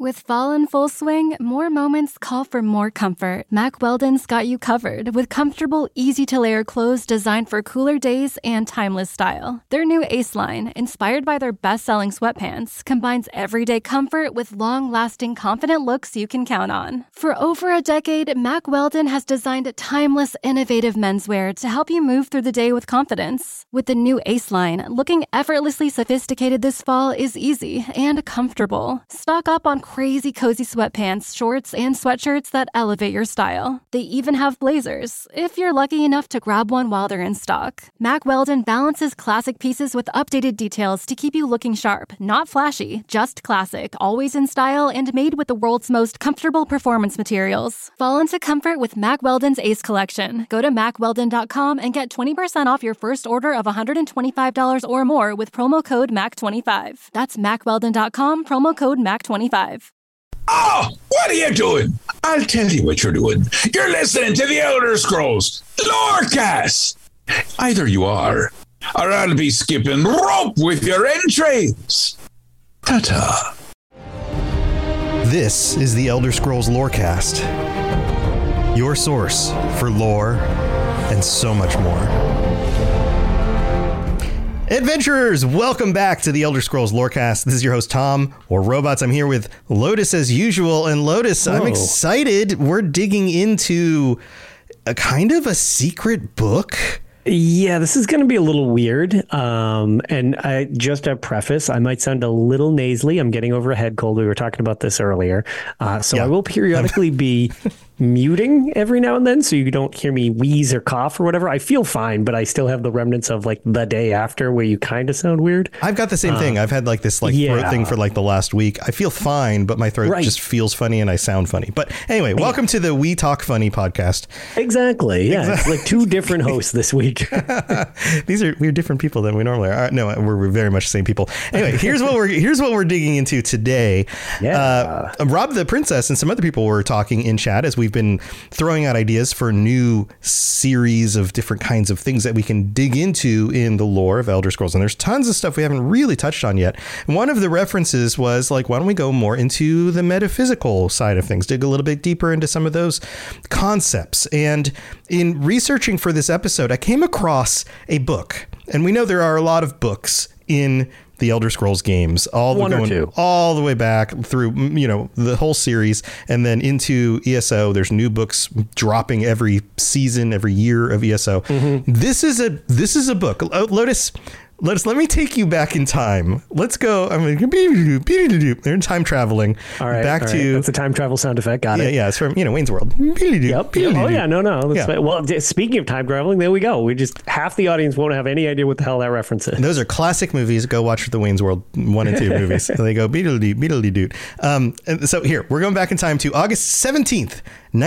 With fall in full swing, more moments call for more comfort. Mack Weldon's got you covered with comfortable, easy-to-layer clothes designed for cooler days and timeless style. Their new Ace line, inspired by their best-selling sweatpants, combines everyday comfort with long-lasting, confident looks you can count on. For over a decade, Mack Weldon has designed timeless, innovative menswear to help you move through the day with confidence. With the new Ace line, looking effortlessly sophisticated this fall is easy and comfortable. Stock up on crazy cozy sweatpants, shorts, and sweatshirts that elevate your style. They even have blazers, if you're lucky enough to grab one while they're in stock. Mack Weldon balances classic pieces with updated details to keep you looking sharp, not flashy, just classic, always in style, and made with the world's most comfortable performance materials. Fall into comfort with Mack Weldon's Ace collection. Go to mackweldon.com and get 20% off your first order of $125 or more with promo code MAC25. That's mackweldon.com, promo code MAC25. Oh, what are you doing? I'll tell you what you're doing. You're listening to the Elder Scrolls Lorecast. Either you are, or I'll be skipping rope with your entrails. Ta-ta. This is the Elder Scrolls Lorecast, your source for lore and so much more. Adventurers, welcome back to the Elder Scrolls Lorecast. This is your host, Tom, or Robots. I'm here with Lotus as usual. And Lotus, I'm excited. We're digging into a kind of a secret book. Yeah, this is going to be a little weird. And I just a preface, I might sound a little nasally. I'm getting over a head cold. We were talking about this earlier. So I will periodically be muting every now and then so you don't hear me wheeze or cough or whatever. I feel fine, but I still have the remnants of like the day after where you kind of sound weird. I've got the same thing. I've had like this throat thing for like the last week. I feel fine, but my throat just feels funny and I sound funny. But anyway, welcome to the We Talk Funny podcast. Exactly. Yeah. It's like two different hosts this week. We're different people than we normally are. No, we're very much the same people. Anyway, here's what we're digging into today. Yeah. Rob the Princess and some other people were talking in chat as we've been throwing out ideas for new series of different kinds of things that we can dig into in the lore of Elder Scrolls. And there's tons of stuff we haven't really touched on yet. One of the references was like, why don't we go more into the metaphysical side of things, dig a little bit deeper into some of those concepts. And in researching for this episode, I came across a book, and we know there are a lot of books in the Elder Scrolls games, all the way back through, the whole series, and then into ESO. There's new books dropping every season, every year of ESO. Mm-hmm. This is a book. Lotus, let me take you back in time. Let's go. They're time traveling. All right. To that's a time travel sound effect. Got it. Yeah. It's from Wayne's World. Yep. Oh yeah. No. Well, speaking of time traveling, there we go. We just half the audience won't have any idea what the hell that reference is. Those are classic movies. Go watch the Wayne's World 1 and 2 movies. They go beedledee doot. And so here we're going back in time to August 17th,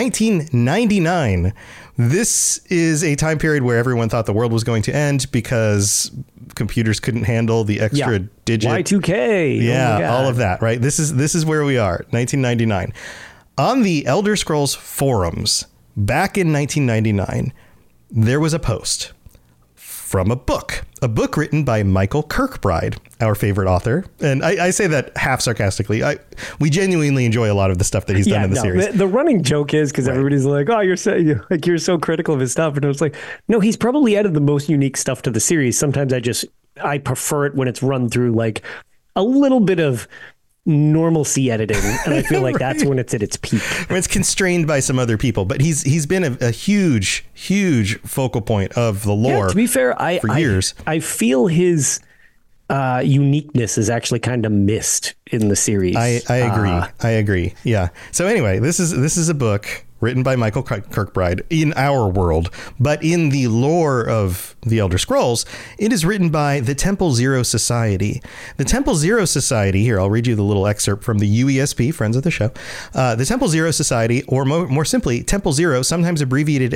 1999. This is a time period where everyone thought the world was going to end because computers couldn't handle the extra digit. Y2K. Yeah, all of that, right? This is where we are, 1999. On the Elder Scrolls forums, back in 1999, there was a post from a book written by Michael Kirkbride, our favorite author. And I say that half sarcastically. We genuinely enjoy a lot of the stuff that he's done in the series. The running joke is because everybody's like, oh, you're so critical of his stuff. And I was like, no, he's probably added the most unique stuff to the series. Sometimes I prefer it when it's run through like a little bit of normalcy editing, and I feel like that's when it's at its peak. When it's constrained by some other people, but he's been a huge focal point of the lore. To be fair, for years. I feel his uniqueness is actually kind of missed in the series. I agree. Yeah. So anyway, this is a book written by Michael Kirkbride in our world, but in the lore of the Elder Scrolls, it is written by the Temple Zero Society. The Temple Zero Society, here, I'll read you the little excerpt from the UESP, friends of the show. The Temple Zero Society, or more simply, Temple Zero, sometimes abbreviated as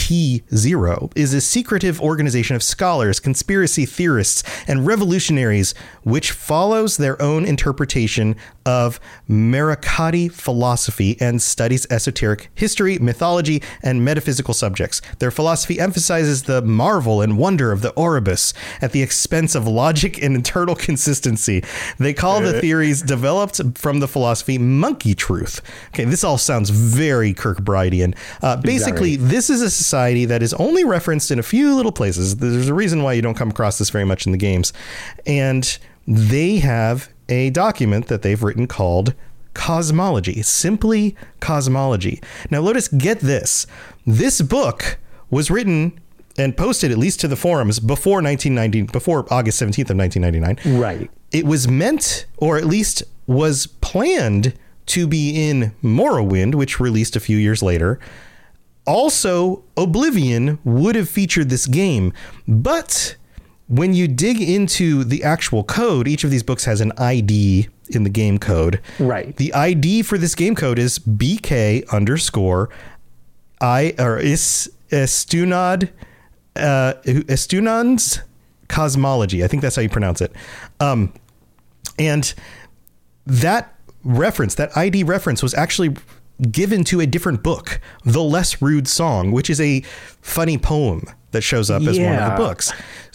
T0 is a secretive organization of scholars, conspiracy theorists, and revolutionaries which follows their own interpretation of Merikati philosophy and studies esoteric history, mythology, and metaphysical subjects. Their philosophy emphasizes the marvel and wonder of the Oribus at the expense of logic and internal consistency. They call the theories developed from the philosophy monkey truth. Okay, this all sounds very Kirkbridean. Basically, this is a society that is only referenced in a few little places. There's a reason why you don't come across this very much in the games. And they have a document that they've written called Cosmology, simply Cosmology. Now, Lotus, get this. This book was written and posted, at least to the forums, before August 17th of 1999. Right. It was meant, or at least was planned, to be in Morrowind, which released a few years later. Also, Oblivion would have featured this game, but when you dig into the actual code, each of these books has an ID in the game code. Right. The ID for this game code is Estunan's Cosmology. I think that's how you pronounce it. And that reference, that ID reference, was actually given to a different book, The Less Rude Song, which is a funny poem that shows up as one of the books.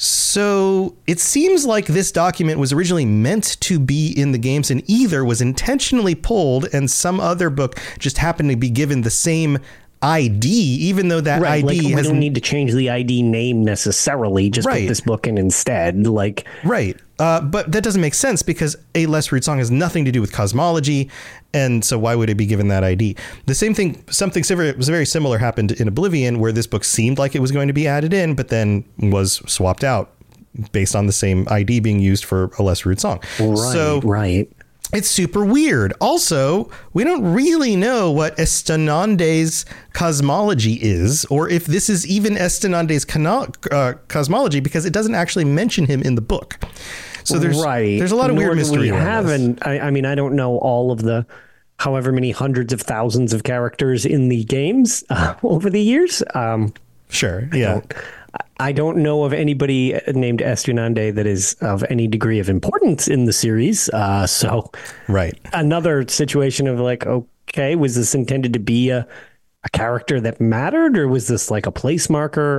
So it seems like this document was originally meant to be in the games and either was intentionally pulled and some other book just happened to be given the same ID, even though that ID we has... don't need to change the ID name necessarily. Just put this book in instead. Right. But that doesn't make sense because A Less Rude Song has nothing to do with cosmology. And so why would it be given that ID? The same thing, something very similar happened in Oblivion, where this book seemed like it was going to be added in, but then was swapped out based on the same ID being used for A Less Rude Song. Right. It's super weird. Also, we don't really know what Estunande's cosmology is, or if this is even Estunande's cosmology, because it doesn't actually mention him in the book. So there's a lot of weird mystery around this. I mean, I don't know all of the however many hundreds of thousands of characters in the games over the years. Sure. Yeah. I don't know of anybody named Estunande that is of any degree of importance in the series. So another situation of okay, was this intended to be a character that mattered, or was this like a place marker?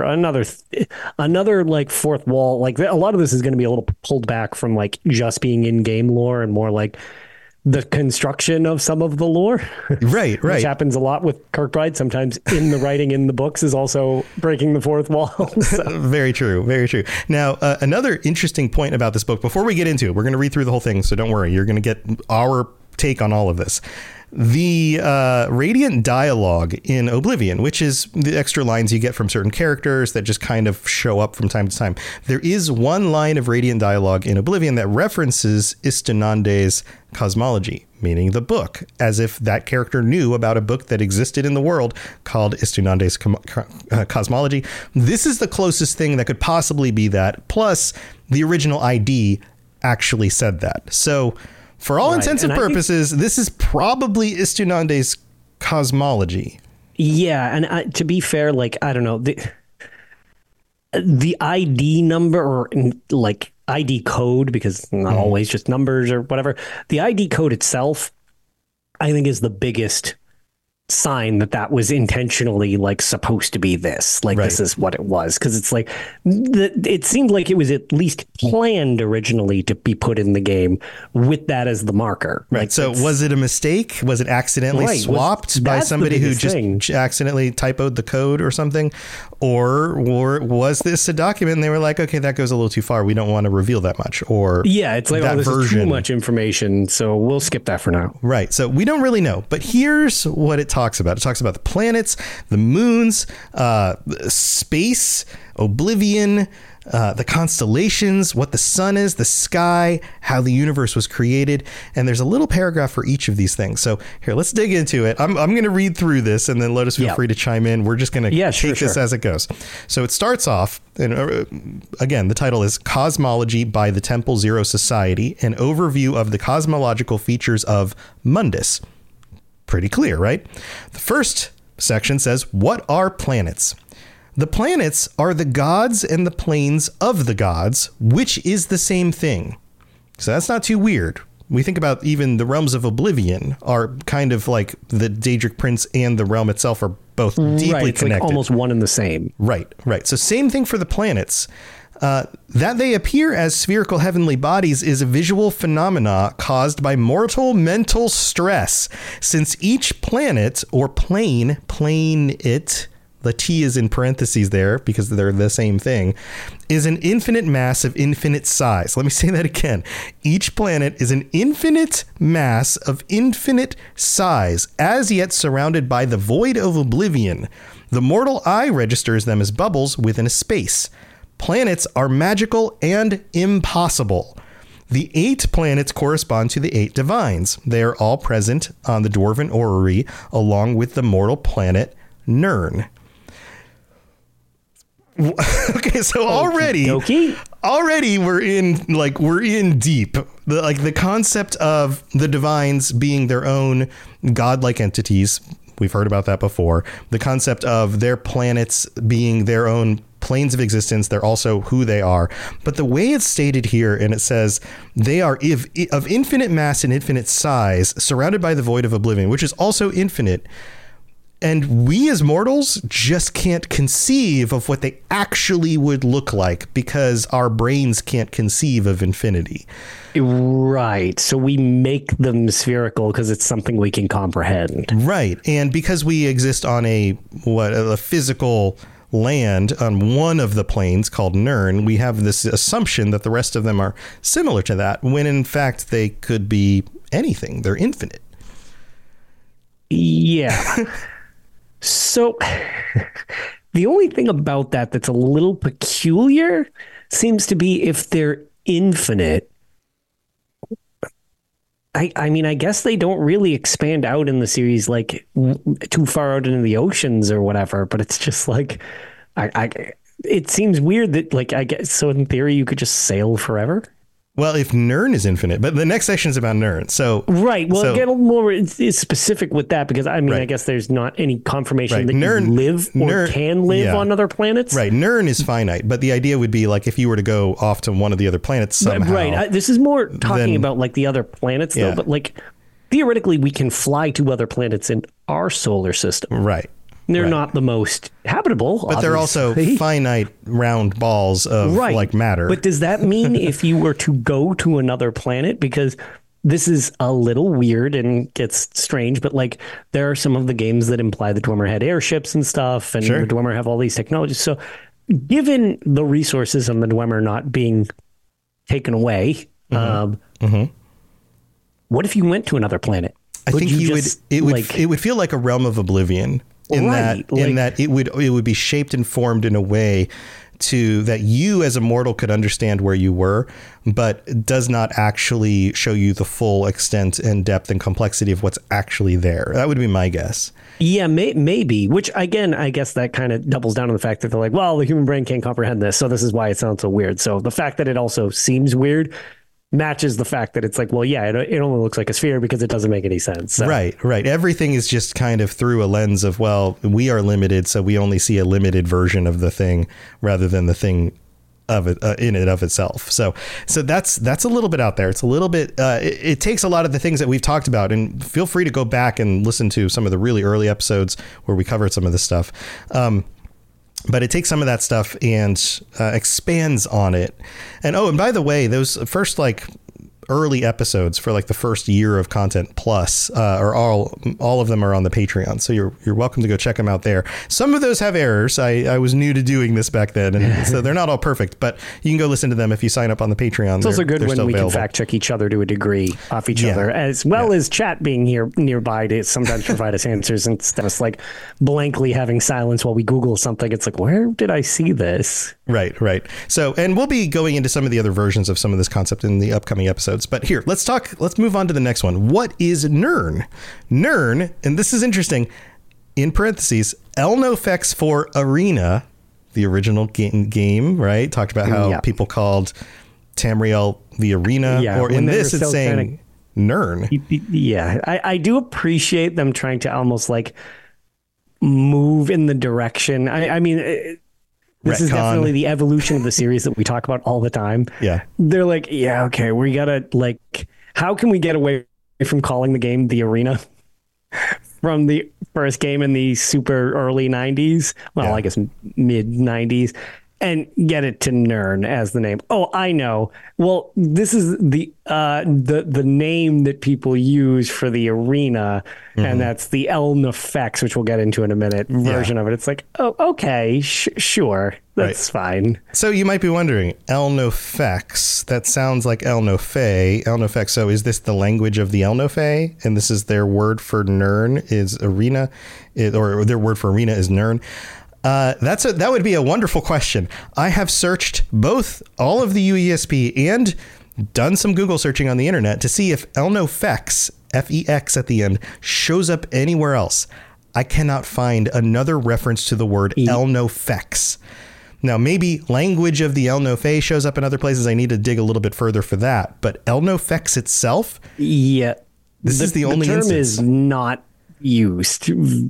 Another like fourth wall. Like a lot of this is going to be a little pulled back from like just being in game lore and more like the construction of some of the lore. Right. Which happens a lot with Kirkbride. Sometimes in the writing in the books is also breaking the fourth wall. So. Very true. Very true. Now, another interesting point about this book, before we get into it, we're going to read through the whole thing. So don't worry. You're going to get our take on all of this. The radiant dialogue in Oblivion, which is the extra lines you get from certain characters that just kind of show up from time to time. There is one line of radiant dialogue in Oblivion that references Estunande's cosmology, meaning the book, as if that character knew about a book that existed in the world called Estunande's cosmology. This is the closest thing that could possibly be that. Plus, the original ID actually said that. So for all intents and purposes, this is probably Estunande's cosmology. Yeah, and to be fair, I don't know, the ID number or like ID code, because it's not always just numbers or whatever. The ID code itself, I think, is the biggest sign that was intentionally supposed to be this. This is what it was, because it's it seemed like it was at least planned originally to be put in the game with that as the marker. Right. So was it a mistake? Was it accidentally swapped by somebody who just accidentally typoed the code or something? Or was this a document and they were like, okay, that goes a little too far, we don't want to reveal that much? Or it's like, this is too much information, so we'll skip that for now. Right. So we don't really know, but here's what it talks about. It talks about the planets, the moons, space, Oblivion, the constellations, what the sun is, the sky, how the universe was created. And there's a little paragraph for each of these things. So here, let's dig into it. I'm going to read through this and then Lotus, feel free to chime in. We're just going to take this as it goes. So it starts off, and again, the title is Cosmology by the Temple Zero Society, an overview of the cosmological features of Mundus. Pretty clear, right? The first section says, what are planets? The planets are the gods and the planes of the gods, which is the same thing. So that's not too weird. We think about even the realms of Oblivion are kind of like the Daedric Prince and the realm itself are both deeply connected. Like almost one and the same. Right. So same thing for the planets. That they appear as spherical heavenly bodies is a visual phenomena caused by mortal mental stress, since each planet or plane, the T is in parentheses there because they're the same thing, is an infinite mass of infinite size. Let me say that again. Each planet is an infinite mass of infinite size, as yet surrounded by the void of oblivion. The mortal eye registers them as bubbles within a space. Planets are magical and impossible. The 8 planets correspond to the 8 divines. They are all present on the Dwarven orrery, along with the mortal planet Nirn. Okay, so already we're in deep. The concept of the divines being their own godlike entities. We've heard about that before. The concept of their planets being their own planes of existence. They're also who they are. But the way it's stated here, and it says they are of infinite mass and infinite size, surrounded by the void of oblivion, which is also infinite. And we as mortals just can't conceive of what they actually would look like because our brains can't conceive of infinity. Right. So we make them spherical because it's something we can comprehend. Right. And because we exist on a physical land on one of the planes called Nirn, we have this assumption that the rest of them are similar to that, when in fact they could be anything. They're infinite. Yeah. So the only thing about that that's a little peculiar seems to be if they're infinite. I mean, I guess they don't really expand out in the series like too far out into the oceans or whatever, but it's just like it seems weird that like I guess so in theory you could just sail forever. Well, if Nirn is infinite, but the next section is about Nirn. So right. Well, get a little more specific with that because I mean, right. I guess there's not any confirmation that Nirn, you live or can live on other planets. Right. Nirn is finite, but the idea would be like if you were to go off to one of the other planets somehow. Right. This is more talking about like the other planets, though. But like theoretically, we can fly to other planets in our solar system. Right. They're not the most habitable, but they're also finite round balls of like matter. But does that mean if you were to go to another planet, because this is a little weird and gets strange, but like there are some of the games that imply the Dwemer had airships and stuff, and the Dwemer have all these technologies. So given the resources on the Dwemer not being taken away, what if you went to another planet? I think it would feel like a realm of oblivion. In that it would be shaped and formed in a way to that you as a mortal could understand where you were, but does not actually show you the full extent and depth and complexity of what's actually there. That would be my guess. Yeah, maybe, which again, I guess that kind of doubles down on the fact that they're like, well, the human brain can't comprehend this. So this is why it sounds so weird. So the fact that it also seems weird matches the fact that it's like, well, yeah, it only looks like a sphere because it doesn't make any sense. So. Right. Everything is just kind of through a lens of, well, we are limited, so we only see a limited version of the thing rather than the thing of it in and of itself. So that's a little bit out there. It's a little bit. It takes a lot of the things that we've talked about, and feel free to go back and listen to some of the really early episodes where we covered some of this stuff. But it takes some of that stuff and expands on it. And by the way, those first early episodes for like the first year of content plus are all of them are on the Patreon. So you're welcome to go check them out there. Some of those have errors. I was new to doing this back then, and so they're not all perfect, but you can go listen to them if you sign up on the Patreon. It's also good when we can fact check each other to a degree off each other, as well as chat being here nearby to sometimes provide us answers instead of like blankly having silence while we Google something. It's like, where did I see this? Right. So, and we'll be going into some of the other versions of some of this concept in the upcoming episodes. But here, let's move on to the next one. What is Nirn? Nirn, and this is interesting, in parentheses, Elnofex for Arena, the original game, right? Talked about how people called Tamriel the Arena, or in this it's saying Nirn. Yeah, I do appreciate them trying to almost like move in the direction. I mean, This is definitely the evolution of the series that we talk about all the time. Yeah. They're like, yeah, okay, we gotta like, how can we get away from calling the game The Arena from the first game in the super early 90s? Well, I guess mid 90s. And get it to Nirn as the name. Oh, I know. Well, this is the name that people use for the arena, and that's the El Nefex, which we'll get into in a minute, version of it. It's like, oh, okay, sure, that's fine. So you might be wondering, El Nefex, that sounds like El Nofe. El Nefex, so is this the language of the El Nofe? And this is their word for Nirn is arena, or their word for arena is Nirn? That would be a wonderful question. I have searched both all of the UESP and done some Google searching on the internet to see if El Nefex, F-E-X at the end, shows up anywhere else. I cannot find another reference to the word El Nefex. Now, maybe language of the El Nofe shows up in other places. I need to dig a little bit further for that. But El Nefex itself? Yeah. This is the only instance. The term is not used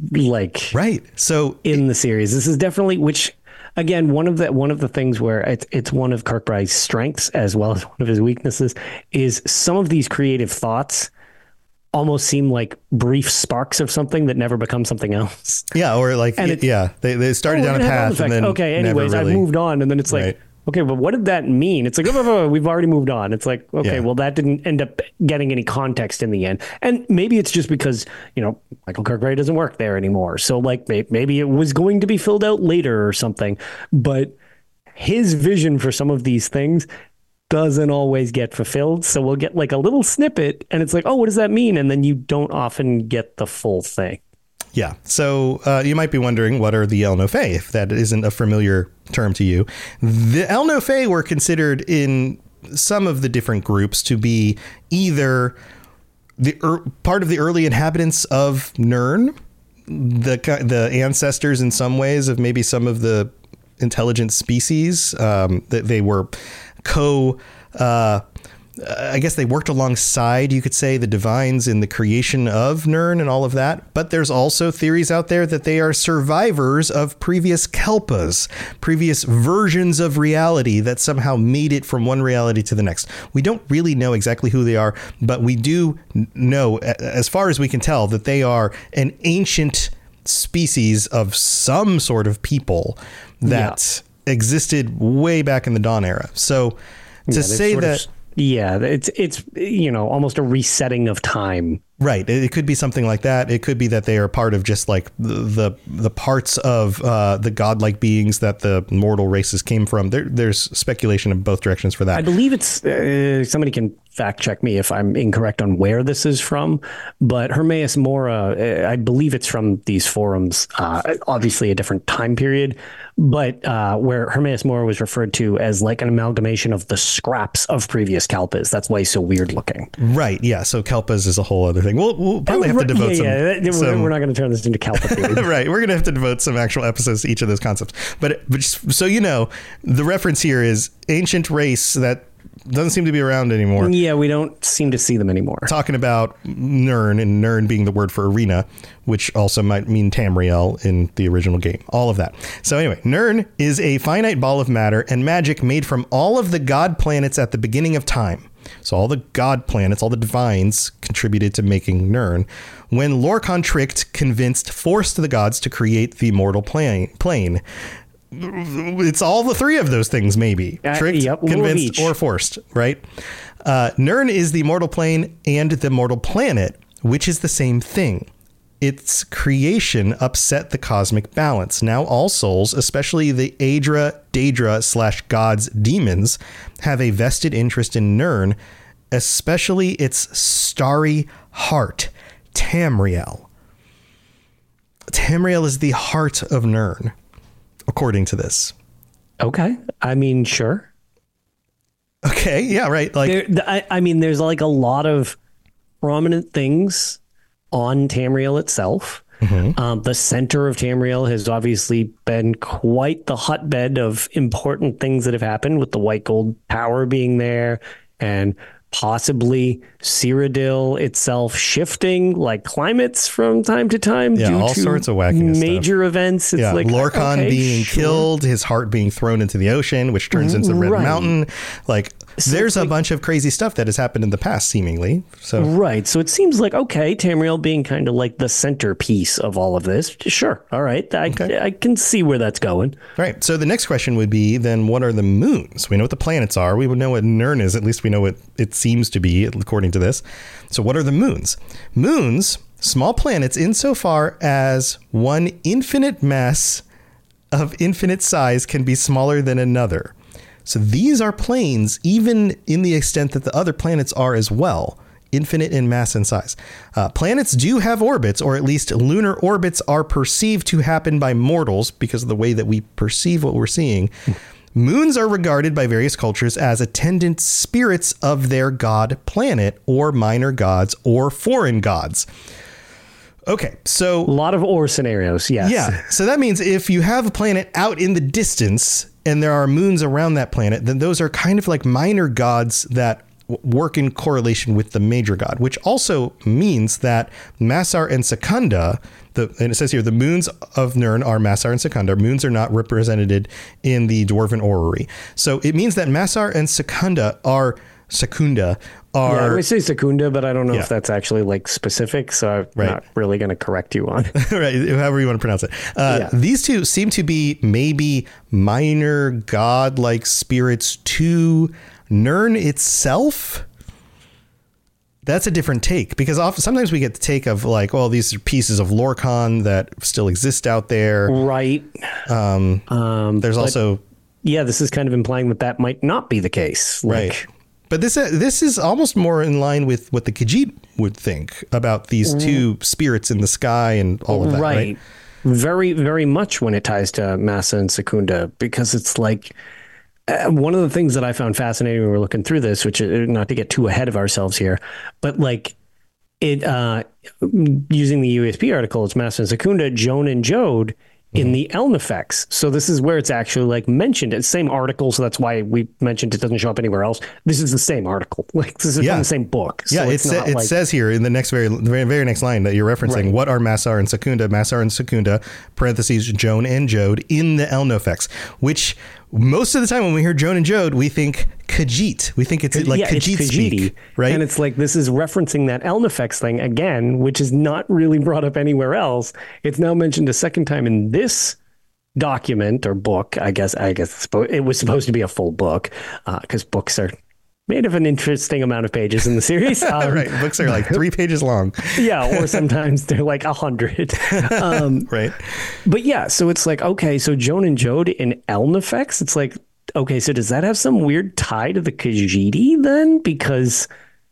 so in the series. This is definitely, which again, one of the things where it's one of Kirkbride's strengths as well as one of his weaknesses is some of these creative thoughts almost seem like brief sparks of something that never become something else. Or like, they started down a path and then anyways, I've moved on, and then it's like, okay, but what did that mean? It's like, we've already moved on. It's like, okay, well, that didn't end up getting any context in the end. And maybe it's just because, Michael Kirkbride doesn't work there anymore. So like maybe it was going to be filled out later or something. But his vision for some of these things doesn't always get fulfilled. So we'll get like a little snippet and it's like, oh, what does that mean? And then you don't often get the full thing. Yeah. So you might be wondering, what are the El Nofe, if that isn't a familiar term to you? The El Nofe were considered in some of the different groups to be either part of the early inhabitants of Nirn, the ancestors in some ways of maybe some of the intelligent species, that they were I guess they worked alongside, you could say, the divines in the creation of Nirn and all of that. But there's also theories out there that they are survivors of previous Kelpas, previous versions of reality that somehow made it from one reality to the next. We don't really know exactly who they are, but we do know, as far as we can tell, that they are an ancient species of some sort of people that existed way back in the Dawn era. So to say that... it's almost a resetting of time. Right. It could be something like that. It could be that they are part of just like the parts of the godlike beings that the mortal races came from. There's speculation in both directions for that. I believe it's somebody can fact check me if I'm incorrect on where this is from, but Hermaeus Mora, I believe it's from these forums, obviously a different time period, but where Hermaeus Mora was referred to as like an amalgamation of the scraps of previous Kalpas. That's why he's so weird looking. Right. Yeah. So Kalpas is a whole other thing. We'll probably have to devote some... We're not going to turn this into Kalpa theory. Right. We're going to have to devote some actual episodes to each of those concepts. But just so you know, the reference here is ancient race that doesn't seem to be around anymore. Yeah, we don't seem to see them anymore. Talking about Nirn, and Nirn being the word for arena, which also might mean Tamriel in the original game. All of that. So anyway, Nirn is a finite ball of matter and magic made from all of the god planets at the beginning of time. So all the god planets, all the divines contributed to making Nirn. When Lorkhan tricked, convinced, forced the gods to create the mortal plane. It's all the three of those things, maybe. Tricked, convinced, or forced, right? Nirn is the mortal plane and the mortal planet, which is the same thing. Its creation upset the cosmic balance. Now all souls, especially the Aedra, Daedra / gods, demons, have a vested interest in Nirn, especially its starry heart, Tamriel. Tamriel is the heart of Nirn, according to this. Okay. I mean, sure. Okay. Yeah, right. Like, there's like a lot of prominent things on Tamriel itself. Mm-hmm. The center of Tamriel has obviously been quite the hotbed of important things that have happened, with the White Gold Tower being there and possibly Cyrodiil itself shifting like climates from time to time due all to sorts of wackiness major events. It's like Lorcan being killed, his heart being thrown into the ocean, which turns into Red Mountain. Like, so there's a bunch of crazy stuff that has happened in the past, seemingly. So so it seems like, okay, Tamriel being kind of like the centerpiece of all of this. Sure. All right. I can see where that's going. Right. So the next question would be, then what are the moons? We know what the planets are. We would know what Nirn is. At least we know what it seems to be, according to this. So what are the moons? Moons, small planets insofar as one infinite mass of infinite size can be smaller than another. So these are planes, even in the extent that the other planets are as well, infinite in mass and size. Planets do have orbits, or at least lunar orbits are perceived to happen by mortals because of the way that we perceive what we're seeing. Moons are regarded by various cultures as attendant spirits of their god planet, or minor gods, or foreign gods. Okay, so a lot of or scenarios, yes. Yeah, so that means if you have a planet out in the distance and there are moons around that planet, then those are kind of like minor gods that work in correlation with the major god, which also means that Masar and Secunda, and it says here, the moons of Nirn are Masar and Secunda. Moons are not represented in the Dwarven orrery. So it means that Masar and Secunda are... I would say Secunda, but I don't know if that's actually like specific, so I'm not really going to correct you on it. Right, however you want to pronounce it. These two seem to be maybe minor god-like spirits to Nirn itself. That's a different take, because sometimes we get the take of like, well, these are pieces of Lorcan that still exist out there. Right. There's also... Yeah, this is kind of implying that might not be the case. Right. But this is almost more in line with what the Khajiit would think about these two spirits in the sky and all of that, right? Very, very much when it ties to Massa and Secunda, because it's like one of the things that I found fascinating when we were looking through this, which is not to get too ahead of ourselves here, but like it using the USP article, it's Massa and Secunda, Joan and Jode in the Elnifex. So this is where it's actually like mentioned. It's the same article, so that's why we mentioned it doesn't show up anywhere else. This is the same article. Like this is from the same book. So it says here in the next very next line that you're referencing, what are Masar and Secunda? Masar and Secunda, parentheses, Joan and Jode in the Elnifex, which most of the time when we hear Joan and Jode, we think Khajiit. We think it's like Khajiit speak, right? And it's like, this is referencing that Elnifex thing again, which is not really brought up anywhere else. It's now mentioned a second time in this document or book. I guess it was supposed to be a full book, because books are made of an interesting amount of pages in the series. Right. Books are like 3 pages long. Yeah. Or sometimes they're like 100. Right. But yeah, so it's like, okay, so Joan and Jode in Elnifex, it's like, okay, so does that have some weird tie to the Khajiit then? Because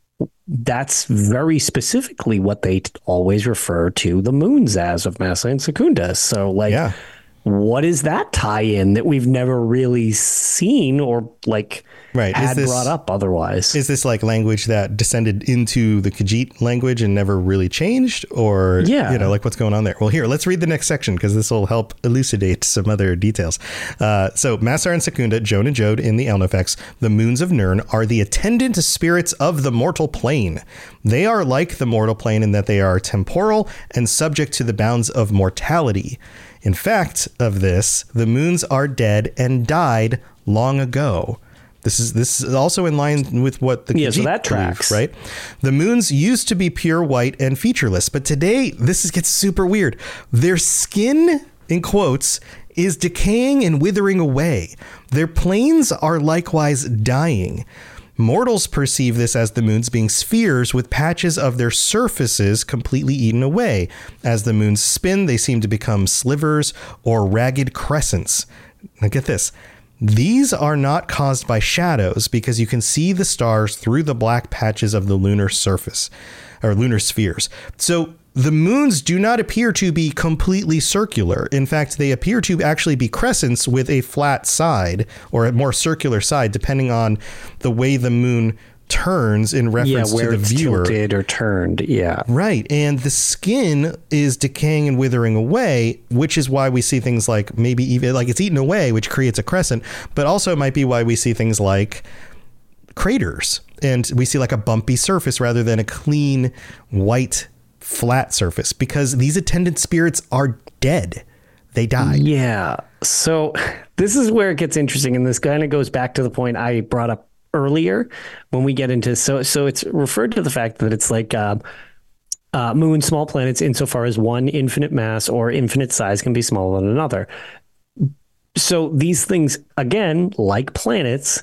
that's very specifically what they always refer to the moons as of Massa and Secunda. So like, what is that tie-in that we've never really seen or like had brought up otherwise? Is this like language that descended into the Khajiit language and never really changed? Or, like what's going on there? Well, here, let's read the next section because this will help elucidate some other details. So Masar and Secunda, Joan and Jode in the Elnifex, the moons of Nirn, are the attendant spirits of the mortal plane. They are like the mortal plane in that they are temporal and subject to the bounds of mortality. In fact of this, the moons are dead and died long ago. This is also in line with what the Khajiit so that tracks, believe, right? The moons used to be pure white and featureless, but today gets super weird. Their skin, in quotes, is decaying and withering away. Their planes are likewise dying. Mortals perceive this as the moons being spheres with patches of their surfaces completely eaten away. As the moons spin, they seem to become slivers or ragged crescents. Now get this. These are not caused by shadows because you can see the stars through the black patches of the lunar surface or lunar spheres. So the moons do not appear to be completely circular. In fact, they appear to actually be crescents with a flat side or a more circular side, depending on the way the moon turns in reference to the viewer. Where it's tilted or turned, Right, and the skin is decaying and withering away, which is why we see things like maybe even like it's eaten away, which creates a crescent, but also it might be why we see things like craters, and we see like a bumpy surface rather than a clean white flat surface, because these attendant spirits are dead. They died. Yeah. So this is where it gets interesting, and this kind of goes back to the point I brought up earlier when we get into so it's referred to the fact that it's like moon, small planets insofar as one infinite mass or infinite size can be smaller than another. So these things, again, like planets,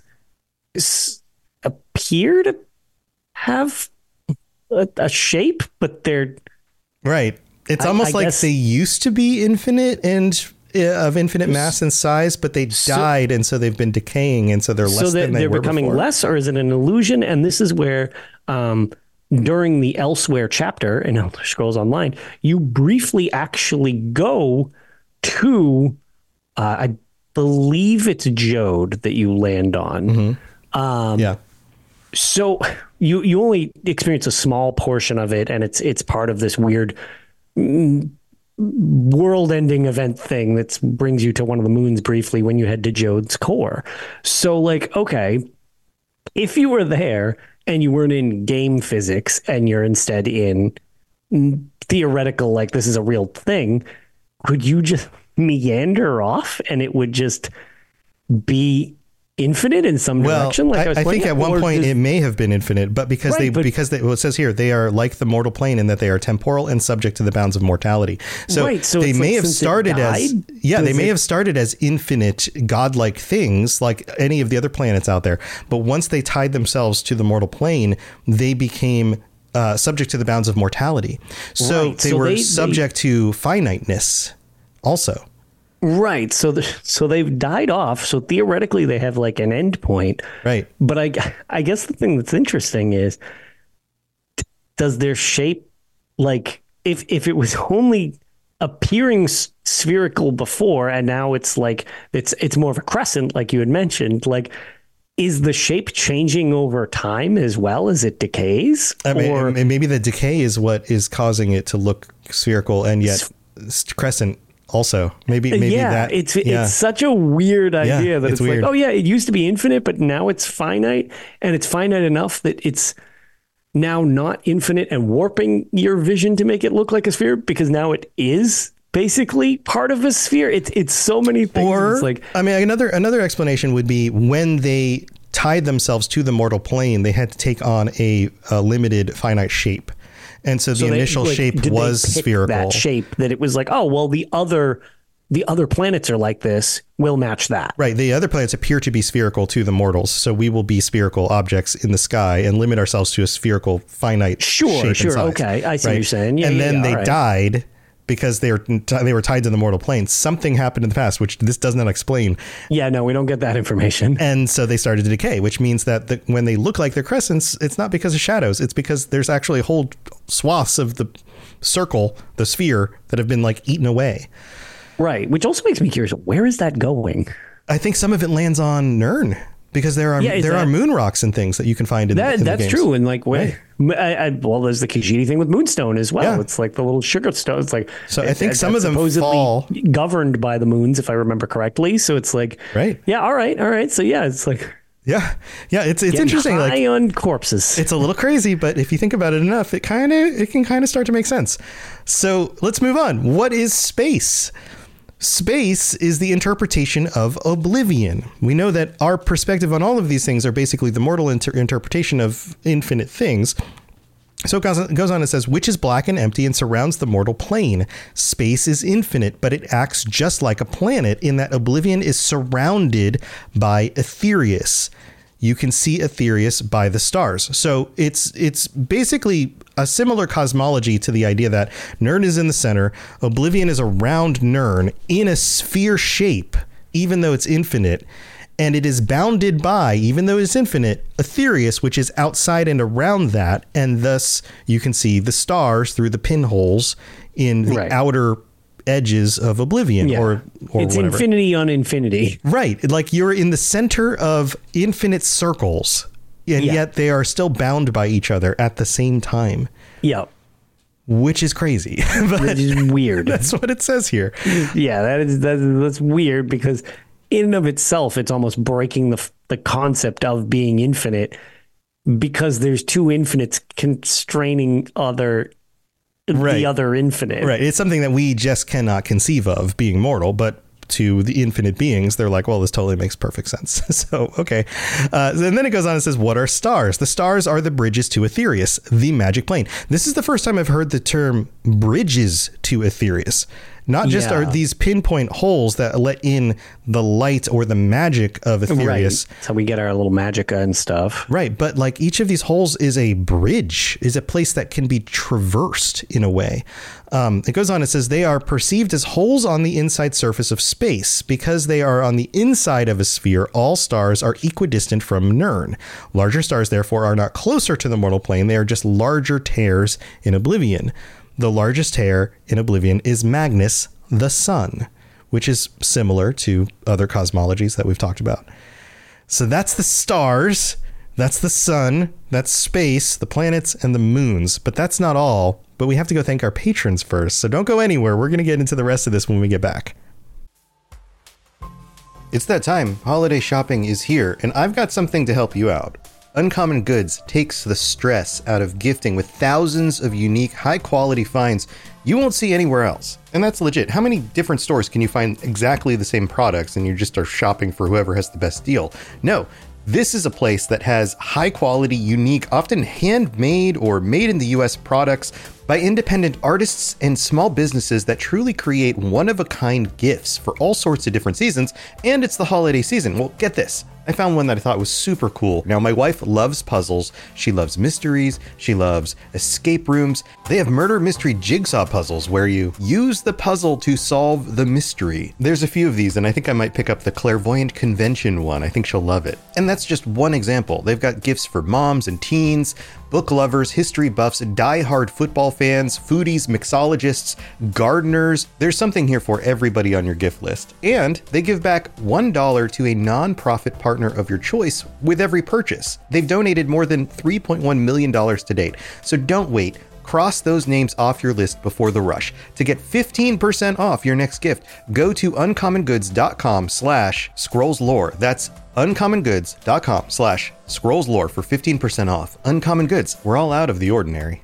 appear to have a shape, but they're right. It's almost like they used to be infinite and of infinite mass and size, but they died, and so they've been decaying, and so they're less than they were becoming before. less, or is it an illusion? And this is where during the Elsewhere chapter in Elder Scrolls Online, you briefly actually go to I believe it's Jode that you land on. Yeah. So you only experience a small portion of it, and it's part of this weird world-ending event thing that brings you to one of the moons briefly when you head to Jode's core. So, like, okay, if you were there and you weren't in game physics and you're instead in theoretical, like this is a real thing, could you just meander off and it would just be infinite in some direction? Like I think at one point it may have been infinite, but because well, it says here they are like the mortal plane in that they are temporal and subject to the bounds of mortality. So, they may have started have started as infinite godlike things like any of the other planets out there, but once they tied themselves to the mortal plane, they became subject to the bounds of mortality. So they were subject to finiteness also. Right. So they've died off. So theoretically they have like an end point. Right. But I guess the thing that's interesting is, does their shape, like if it was only appearing spherical before and now it's like it's more of a crescent, like you had mentioned, like is the shape changing over time as well as it decays? Or maybe the decay is what is causing it to look spherical and yet crescent. Also, maybe that it's such a weird idea that it's weird. Like, oh yeah, it used to be infinite, but now it's finite, and it's finite enough that it's now not infinite and warping your vision to make it look like a sphere, because now it is basically part of a sphere. It's so many things. Or it's like, I mean, another explanation would be when they tied themselves to the mortal plane, they had to take on a limited finite shape. And so the initial shape was spherical. That shape that it was like, oh, well, the other planets are like this. We'll match that. Right. The other planets appear to be spherical to the mortals. So we will be spherical objects in the sky and limit ourselves to a spherical finite shape and size. Okay. I see what you're saying. Yeah, and then they died because they were tied to the mortal plane. Something happened in the past, which this does not explain. Yeah, no, we don't get that information. And so they started to decay, which means that when they look like they're crescents, it's not because of shadows. It's because there's actually whole swaths of the circle, the sphere, that have been like eaten away. Right, which also makes me curious. Where is that going? I think some of it lands on Nirn. Because there are moon rocks and things that you can find in the games. That's true. And like, well, there's the Khajiit thing with Moonstone as well. Yeah. It's like the little sugar stone. It's like, so I think some of them fall governed by the moons, if I remember correctly. So it's like, right. Yeah. All right. So yeah, it's like, yeah. It's interesting. High like on corpses. It's a little crazy, but if you think about it enough, it can kind of start to make sense. So let's move on. What is space? Space is the interpretation of oblivion. We know that our perspective on all of these things are basically the mortal interpretation of infinite things. So it goes on and says, which is black and empty and surrounds the mortal plane. Space is infinite, but it acts just like a planet in that oblivion is surrounded by Aetherius. You can see Aetherius by the stars. So it's basically a similar cosmology to the idea that Nirn is in the center, Oblivion is around Nirn in a sphere shape, even though it's infinite, and it is bounded by, even though it's infinite, Aetherius, which is outside and around that, and thus you can see the stars through the pinholes in the outer edges of Oblivion, or it's whatever. Infinity on infinity. Right. Like you're in the center of infinite circles, and yet they are still bound by each other at the same time. Yeah. Which is crazy. Which is weird. That's what it says here. Yeah, that's weird because in and of itself, it's almost breaking the concept of being infinite, because there's two infinites constraining the other infinite. Right. It's something that we just cannot conceive of, being mortal, but to the infinite beings, they're like, well, this totally makes perfect sense. So, okay. And then it goes on and says, what are stars? The stars are the bridges to Aetherius, the magic plane. This is the first time I've heard the term bridges to Aetherius. Not just are these pinpoint holes that let in the light or the magic of Aetherius. Right. That's how we get our little magica and stuff. Right. But like each of these holes is a bridge, is a place that can be traversed in a way. It goes on, it says they are perceived as holes on the inside surface of space. Because they are on the inside of a sphere, all stars are equidistant from Nirn. Larger stars, therefore, are not closer to the mortal plane. They are just larger tears in oblivion. The largest tear in oblivion is Magnus, the sun, which is similar to other cosmologies that we've talked about. So that's the stars, that's the sun, that's space, the planets, and the moons. But that's not all. But we have to go thank our patrons first. So don't go anywhere. We're going to get into the rest of this when we get back. It's that time. Holiday shopping is here, and I've got something to help you out. Uncommon Goods takes the stress out of gifting with thousands of unique, high-quality finds you won't see anywhere else. And that's legit. How many different stores can you find exactly the same products and you just are shopping for whoever has the best deal? No. This is a place that has high-quality, unique, often handmade or made in the US products by independent artists and small businesses that truly create one-of-a-kind gifts for all sorts of different seasons, and it's the holiday season. Well, get this. I found one that I thought was super cool. Now, my wife loves puzzles. She loves mysteries. She loves escape rooms. They have murder mystery jigsaw puzzles where you use the puzzle to solve the mystery. There's a few of these, and I think I might pick up the Clairvoyant Convention one. I think she'll love it. And that's just one example. They've got gifts for moms and teens, book lovers, history buffs, die-hard football fans, foodies, mixologists, gardeners. There's something here for everybody on your gift list. And they give back $1 to a non-profit partner of your choice with every purchase. They've donated more than $3.1 million to date. So don't wait. Cross those names off your list before the rush. To get 15% off your next gift, go to uncommongoods.com/scrollslore. That's uncommongoods.com/scrollslore for 15% off. Uncommon Goods, we're all out of the ordinary.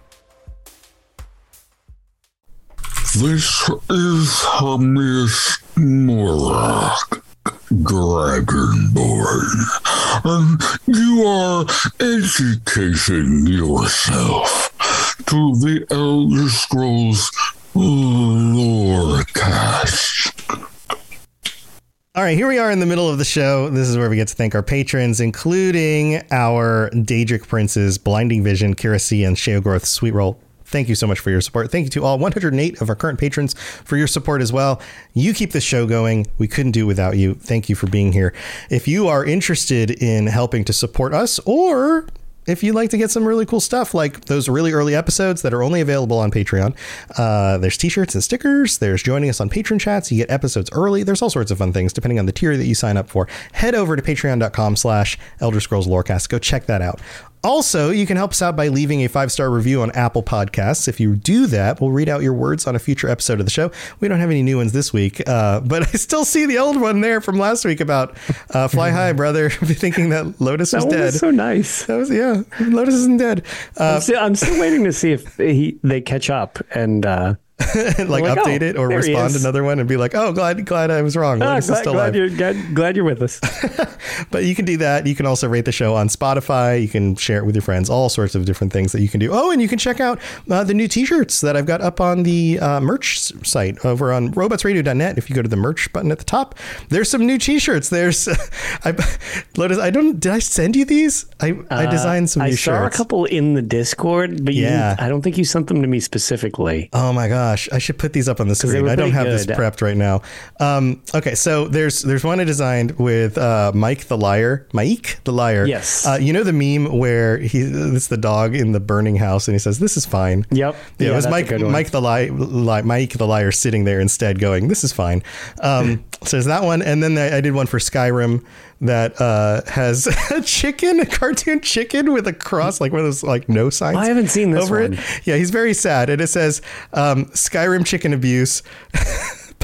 This is Hamish Morak, Dragonborn, and you are educating yourself to the Elder Scrolls Lorecast. All right, here we are in the middle of the show. This is where we get to thank our patrons, including our Daedric Princes, Blinding Vision, Kira C, and Sheogroth Sweetroll. Thank you so much for your support. Thank you to all 108 of our current patrons for your support as well. You keep the show going. We couldn't do it without you. Thank you for being here. If you are interested in helping to support us, or if you'd like to get some really cool stuff like those really early episodes that are only available on Patreon, there's t-shirts and stickers. There's joining us on Patreon chats. You get episodes early. There's all sorts of fun things depending on the tier that you sign up for. Head over to patreon.com/Elder Scrolls Lorecast. Go check that out. Also, you can help us out by leaving a 5-star review on Apple Podcasts. If you do that, we'll read out your words on a future episode of the show. We don't have any new ones this week, but I still see the old one there from last week about fly high, brother, thinking that Lotus was dead. That was so nice. That was, yeah, Lotus isn't dead. I'm still waiting to see if they catch up and like update it or respond to another one and be like, oh, glad I was wrong. Glad you're with us. But you can do that. You can also rate the show on Spotify. You can share it with your friends, all sorts of different things that you can do. Oh, and you can check out the new t-shirts that I've got up on the merch site over on robotsradio.net. If you go to the merch button at the top, there's some new t-shirts. There's Lotus, did I send you these? I designed some new shirts. I saw a couple in the Discord, but I don't think you sent them to me specifically. Oh my gosh, I should put these up on the screen. I don't have this prepped right now. Okay, so there's one I designed with Mike the Liar. Yes. You know the meme where it's the dog in the burning house and he says, "This is fine." Yep. Yeah, it was Mike the Liar sitting there instead going, "This is fine." So there's that one, and then I did one for Skyrim that has a cartoon chicken with a cross, like one of those like no signs. I haven't seen this over one. it. Yeah, he's very sad, and it says Skyrim chicken abuse.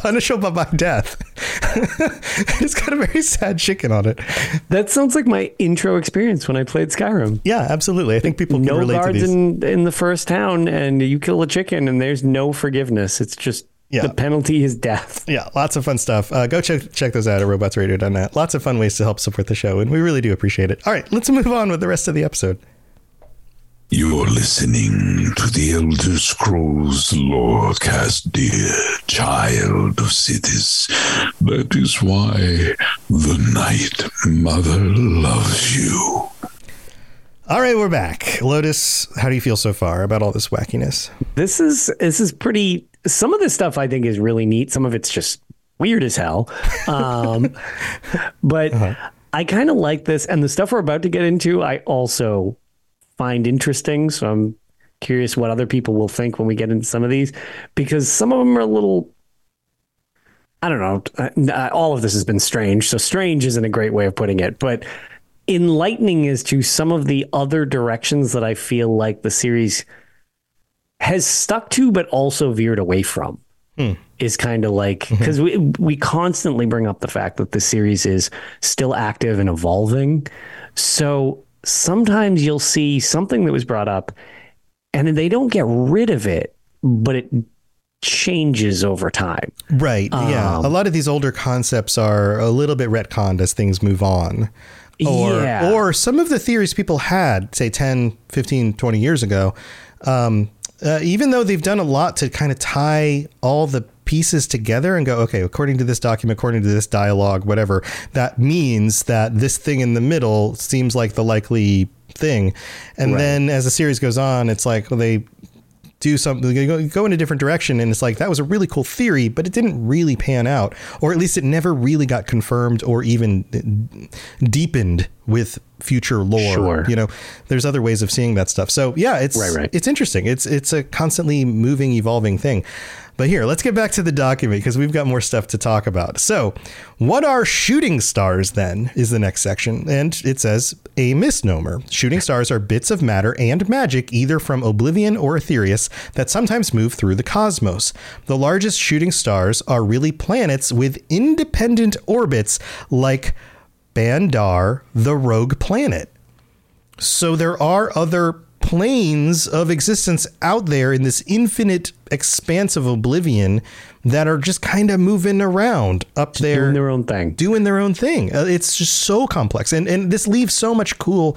punishable by death. It's got a very sad chicken on it. That sounds like my intro experience when I played Skyrim. Yeah, absolutely. I think people can relate to these. No guards in the first town, and you kill a chicken, and there's no forgiveness. It's just the penalty is death. Yeah, lots of fun stuff. Go check those out at robotsradio.net. Lots of fun ways to help support the show, and we really do appreciate it. All right, let's move on with the rest of the episode. You're listening to the Elder Scrolls Lorecast, dear child of cities. That is why the Night Mother loves you. All right, we're back. Lotus, how do you feel so far about all this wackiness? This is pretty. Some of this stuff I think is really neat. Some of it's just weird as hell. But I kind of like this, and the stuff we're about to get into, I also find interesting. So I'm curious what other people will think when we get into some of these, because some of them are a little, I don't know. All of this has been strange. So strange isn't a great way of putting it, but enlightening as to some of the other directions that I feel like the series has stuck to, but also veered away from. Is kind of like, because we constantly bring up the fact that the series is still active and evolving. So sometimes you'll see something that was brought up and then they don't get rid of it, but it changes over time. Right. Yeah. A lot of these older concepts are a little bit retconned as things move on. Or some of the theories people had, say 10, 15, 20 years ago, even though they've done a lot to kind of tie all the pieces together and go, okay, according to this document, according to this dialogue, whatever, that means that this thing in the middle seems like the likely thing. And then as the series goes on, it's like, well, they do something, they go in a different direction. And it's like, that was a really cool theory, but it didn't really pan out, or at least it never really got confirmed or even deepened with future lore. Sure. You know, there's other ways of seeing that stuff. So yeah, it's interesting. It's a constantly moving, evolving thing. But here, let's get back to the document because we've got more stuff to talk about. So what are shooting stars then is the next section. And it says a misnomer. Shooting stars are bits of matter and magic, either from Oblivion or Aetherius, that sometimes move through the cosmos. The largest shooting stars are really planets with independent orbits like Bandar, the rogue planet. So there are other planes of existence out there in this infinite expanse of Oblivion that are just kind of moving around up there, doing their own thing. It's just so complex, and this leaves so much cool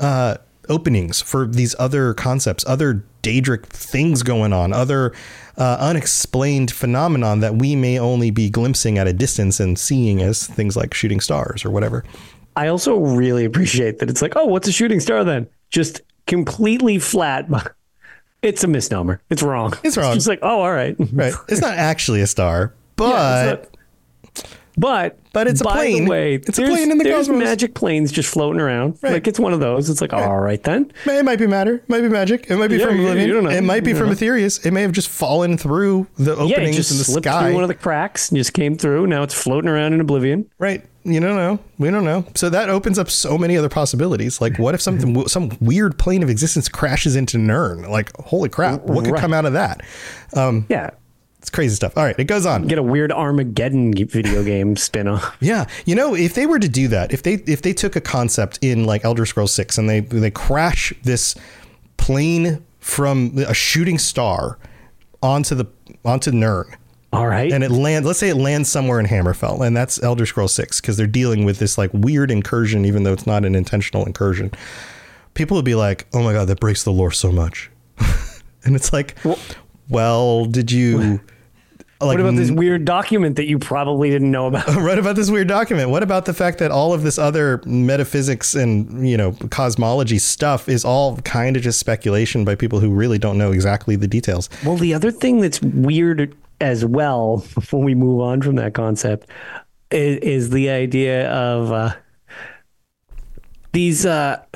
openings for these other concepts, other Daedric things going on, other unexplained phenomenon that we may only be glimpsing at a distance and seeing as things like shooting stars or whatever. I also really appreciate that it's like, oh, what's a shooting star then? Just completely flat. It's a misnomer. It's wrong. It's wrong. It's just like, oh, all right. Right. It's not actually a star, but it's a plane. It's a plane in the cosmos. There's magic planes just floating around. Right. Like it's one of those. It's like, all right then. It might be matter. It might be magic. It might be from Oblivion. You don't know. It might be from Aetherius. It may have just fallen through the openings it just in the slipped sky. Through one of the cracks and just came through. Now it's floating around in Oblivion. Right. You don't know. We don't know. So that opens up so many other possibilities. Like, what if some weird plane of existence crashes into Nirn? Like, holy crap! What could come out of that? It's crazy stuff. All right, it goes on. Get a weird Armageddon video game spin-off. Yeah, you know, if they were to do that, if they took a concept in like Elder Scrolls 6 and they crash this plane from a shooting star onto Nirn. All right. And let's say it lands somewhere in Hammerfell, and that's Elder Scrolls 6, because they're dealing with this like weird incursion, even though it's not an intentional incursion. People would be like, oh my God, that breaks the lore so much. And it's like, well, did you... What about this weird document that you probably didn't know about? Right, about this weird document. What about the fact that all of this other metaphysics and, you know, cosmology stuff is all kind of just speculation by people who really don't know exactly the details? Well, the other thing that's weird as well, before we move on from that concept, is the idea of these,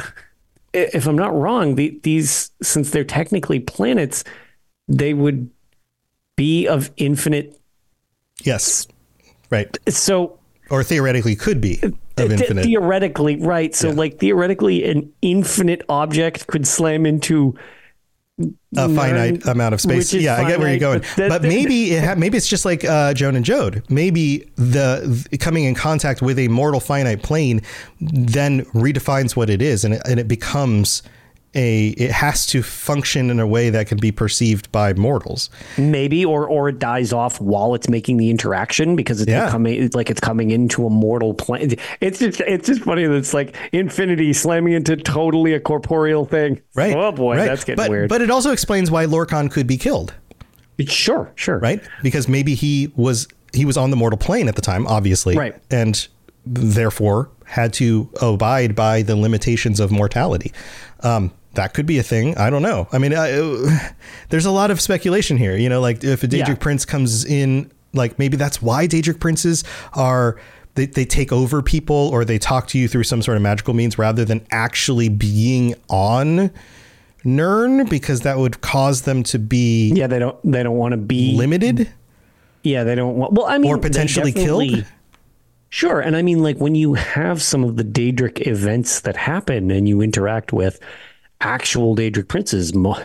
if I'm not wrong, these, since they're technically planets, they would be of infinite. Yes. Right. So, or theoretically could be of infinite. Theoretically, right. So like theoretically an infinite object could slam into a finite amount of space. Yeah, finite, I get where you're going. But maybe maybe it's just like Joan and Jode. Maybe the coming in contact with a mortal finite plane then redefines what it is, and it becomes it has to function in a way that can be perceived by mortals. Maybe, or it dies off while it's making the interaction because it's coming into a mortal plane. It's just funny that it's like infinity slamming into totally a corporeal thing. Right. Oh boy, right. That's getting weird. But it also explains why Lorcan could be killed. Sure. Right? Because maybe he was on the mortal plane at the time, obviously. Right. And therefore had to abide by the limitations of mortality. That could be a thing. I don't know. I mean, there's a lot of speculation here. You know, like if a Daedric Prince comes in, like maybe that's why Daedric Princes are, they take over people or they talk to you through some sort of magical means rather than actually being on Nirn, because that would cause them to be. Yeah, they don't want to be limited. Yeah, they don't want. Well, I mean, or potentially killed. Sure. And I mean, like when you have some of the Daedric events that happen and you interact with actual Daedric princes, Mehrunes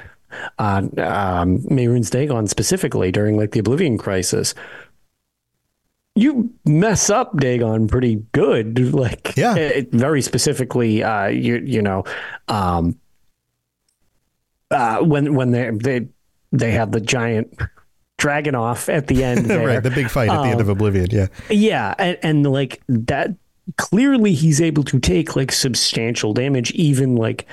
Dagon specifically during like the Oblivion Crisis, you mess up Dagon pretty good. Like, very specifically, when they have the giant Dragonov at the end there. Right, the big fight at the end of Oblivion. Yeah, and like that, clearly he's able to take like substantial damage, even like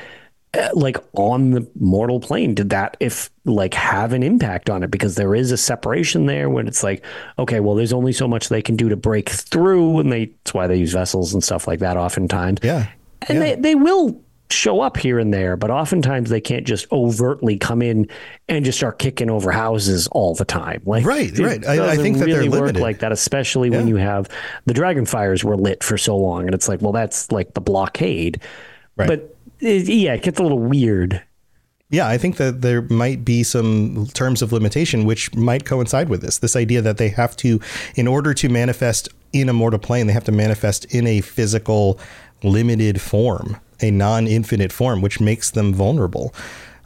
on the mortal plane. Did that have an impact on it? Because there is a separation there when it's like, okay, well, there's only so much they can do to break through, and that's why they use vessels and stuff like that oftentimes. Yeah, and they will show up here and there, but oftentimes they can't just overtly come in and just start kicking over houses all the time. Like, right. I think that really they're limited like that, especially when you have the Dragonfires were lit for so long, and it's like, well, that's like the blockade. Right. But it gets a little weird. Yeah, I think that there might be some terms of limitation which might coincide with this idea that they have to, in order to manifest in a mortal plane, they have to manifest in a physical limited form, a non-infinite form, which makes them vulnerable,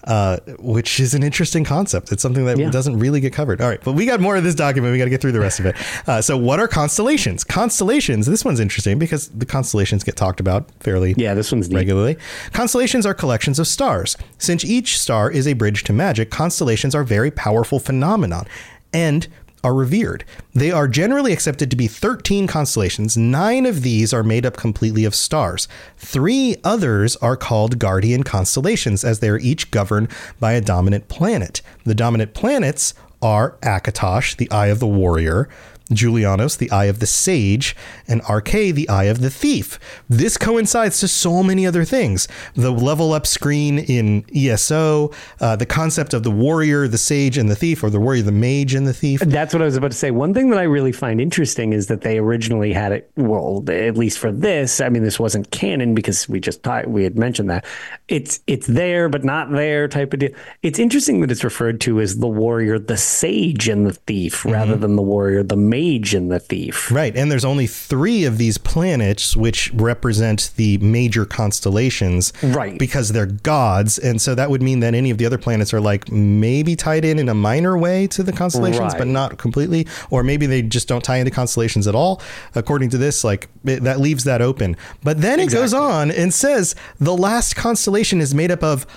which is an interesting concept. It's something that doesn't really get covered. All right, but we got more of this document. We got to get through the rest of it. So what are constellations? Constellations, this one's interesting because the constellations get talked about fairly this one's regularly. Neat. Constellations are collections of stars. Since each star is a bridge to magic, constellations are very powerful phenomenon and are revered. They are generally accepted to be 13 constellations. 9 of these are made up completely of stars. 3 others are called guardian constellations, as they are each governed by a dominant planet. The dominant planets are Akatosh, the Eye of the Warrior, Julianos, the Eye of the Sage, and Arkay, the Eye of the Thief. This coincides to so many other things. The level up screen in ESO, the concept of the warrior, the sage, and the thief, or the warrior, the mage, and the thief. That's what I was about to say. One thing that I really find interesting is that they originally had it, well, at least for this, I mean, this wasn't canon because we had mentioned that. It's there, but not there type of deal. It's interesting that it's referred to as the warrior, the sage, and the thief, rather than the warrior, the mage, and the thief. Right. And there's only 3 of these planets which represent the major constellations. Right. Because they're gods. And so that would mean that any of the other planets are like maybe tied in a minor way to the constellations, but not completely. Or maybe they just don't tie into constellations at all. According to this, that leaves that open. But then it goes on and says the last constellation is made up of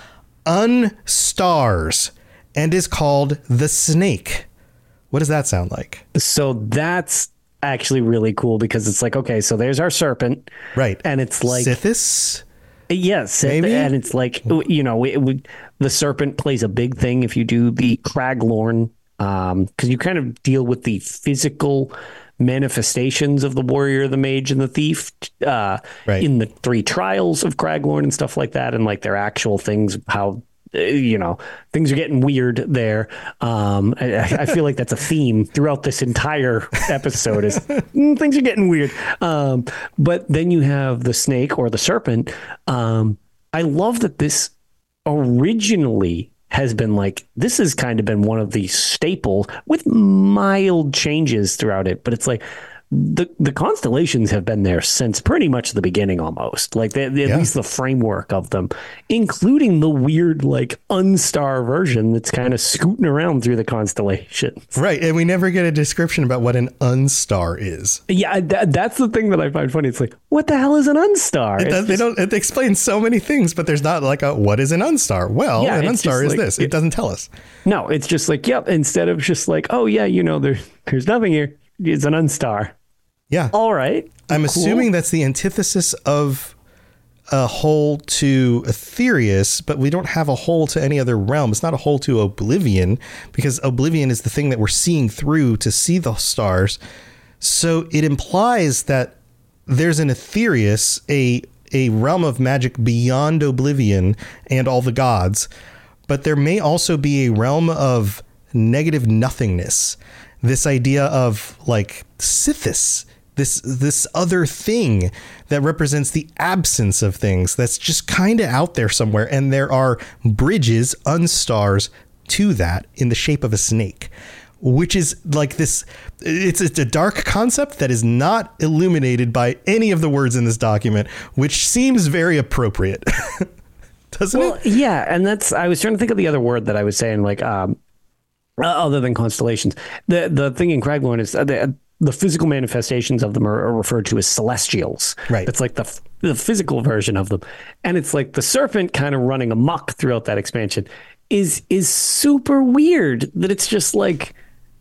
unstars and is called the Snake. What does that sound like? So that's actually really cool because it's like, okay, so there's our serpent. Right. And it's like Sithis? Yes. Maybe? And it's like, the serpent plays a big thing if you do the Craglorn, because you kind of deal with the physical manifestations of the warrior, the mage, and the thief in the 3 trials of Craglorn and stuff like that. And like their actual things, how things are getting weird there. I feel like that's a theme throughout this entire episode is things are getting weird. But then you have the snake or the serpent. I love that this originally has been like, this has kind of been one of the staples with mild changes throughout it. But it's like the constellations have been there since pretty much the beginning, almost like at least the framework of them, including the weird like unstar version that's kind of scooting around through the constellations. Right. And we never get a description about what an unstar is. Yeah, that's the thing that I find funny. It's like, what the hell is an unstar? It explains so many things, but there's not like what is an unstar? Well, an unstar is like, this. It doesn't tell us. No, it's just like, yep. Instead of just like, oh yeah, there's nothing here. It's an unstar. Yeah. All right. I'm assuming that's the antithesis of a hole to Aetherius, but we don't have a hole to any other realm. It's not a hole to Oblivion, because Oblivion is the thing that we're seeing through to see the stars. So it implies that there's an Aetherius, a realm of magic beyond Oblivion and all the gods, but there may also be a realm of negative nothingness. This idea of like Sithis, this other thing that represents the absence of things that's just kind of out there somewhere. And there are bridges, unstars to that in the shape of a snake, which is like this. It's a dark concept that is not illuminated by any of the words in this document, which seems very appropriate. Doesn't it? Yeah. And I was trying to think of the other word that I was saying, like, other than constellations. The thing in Cragglorn is the physical manifestations of them are referred to as celestials. Right. It's like the physical version of them. And it's like the serpent kind of running amok throughout that expansion is super weird that it's just like,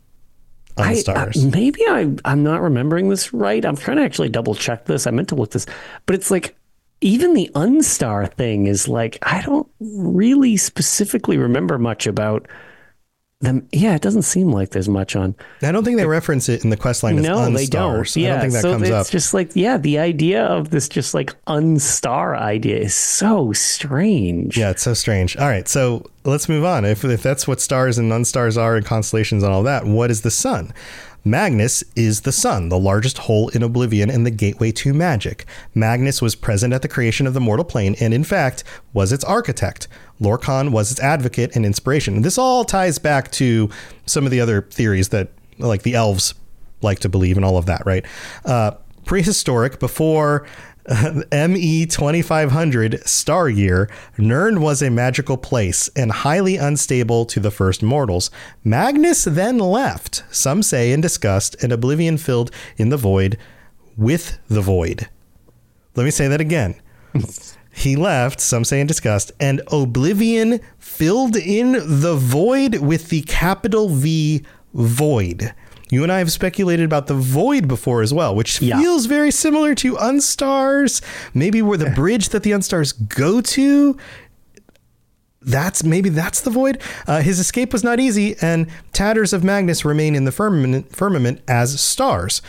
maybe I'm not remembering this right. I'm trying to actually double check this. I meant to look this, but it's like, even the unstar thing is like, I don't really specifically remember much about them. Yeah, it doesn't seem like there's much on. I don't think they reference it in the quest line as unstar. No, they don't. Yeah, I don't think that comes up. It's just like, the idea of this just like unstar idea is so strange. Yeah, it's so strange. All right, so let's move on. If that's what stars and unstars are and constellations and all that, what is the sun? Magnus is the sun, the largest hole in Oblivion and the gateway to magic. Magnus was present at the creation of the mortal plane and, in fact, was its architect. Lorkhan was its advocate and inspiration. This all ties back to some of the other theories that, like, the elves like to believe and all of that, right? Prehistoric, before ME 2500 star year, Nirn was a magical place and highly unstable to the first mortals. Magnus then left, some say in disgust, and Oblivion filled in the void with the void. Let me say that again. He left, some say in disgust, and Oblivion filled in the void with the capital V void. You and I have speculated about the void before as well, which feels very similar to unstars. Maybe where the bridge that the unstars go to, that's the void. His escape was not easy, and tatters of Magnus remain in the firmament as stars.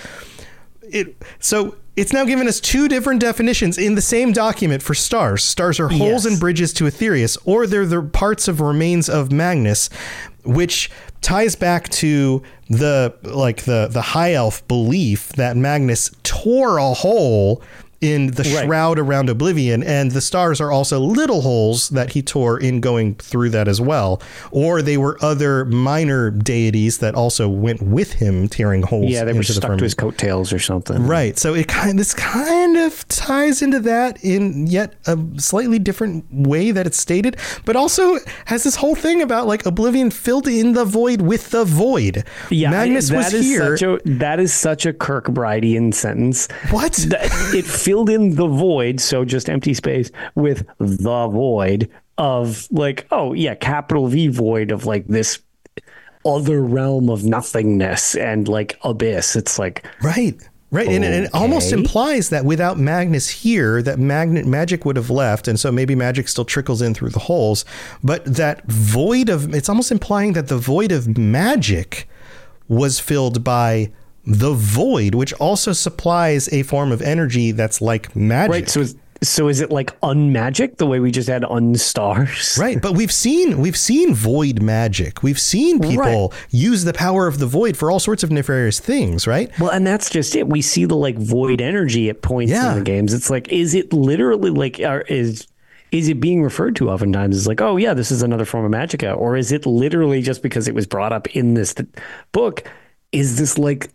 It's now given us two different definitions in the same document for stars. Stars are holes and bridges to Aetherius, or they're the parts of remains of Magnus, which ties back to the high elf belief that Magnus tore a hole in the shroud around Oblivion, and the stars are also little holes that he tore in going through that as well. Or they were other minor deities that also went with him tearing holes. Yeah, they were stuck to his coattails or something. Right. So this kind of ties into that in yet a slightly different way that it's stated, but also has this whole thing about like Oblivion filled in the void with the void. Yeah, Magnus was here. That is such a Kirkbridean sentence. What? It filled in the void, so just empty space, with the void of like, oh yeah, capital V void of like this other realm of nothingness and like abyss. It's like right. Okay. And it almost implies that without Magnus here, that magic would have left, and so maybe magic still trickles in through the holes. But that void it's almost implying that the void of magic was filled by the void, which also supplies a form of energy that's like magic. Right. So is it like unmagic the way we just had unstars? Right. But we've seen void magic. We've seen people use the power of the void for all sorts of nefarious things. Right. Well, and that's just it. We see the like void energy at points in the games. It's like, is it literally like, is it being referred to oftentimes as like, oh yeah, this is another form of magicka? Or is it literally just because it was brought up in this book? Is this like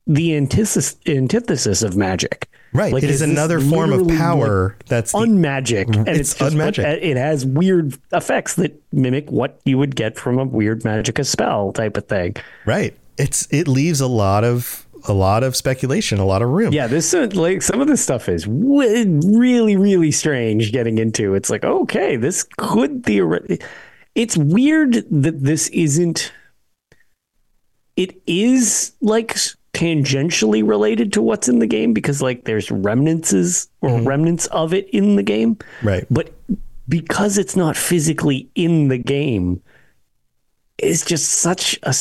the antithesis of magic. Right. Like, it is another form of power that's unmagic. And it's unmagic. It has weird effects that mimic what you would get from a weird magicka spell type of thing. Right. It leaves a lot of speculation, a lot of room. Yeah, this like some of this stuff is really, really strange getting into. It's like, okay, this could theoretically. It's weird that this isn't. It is like tangentially related to what's in the game because like there's remnants of it in the game. Right. But because it's not physically in the game, it's just such a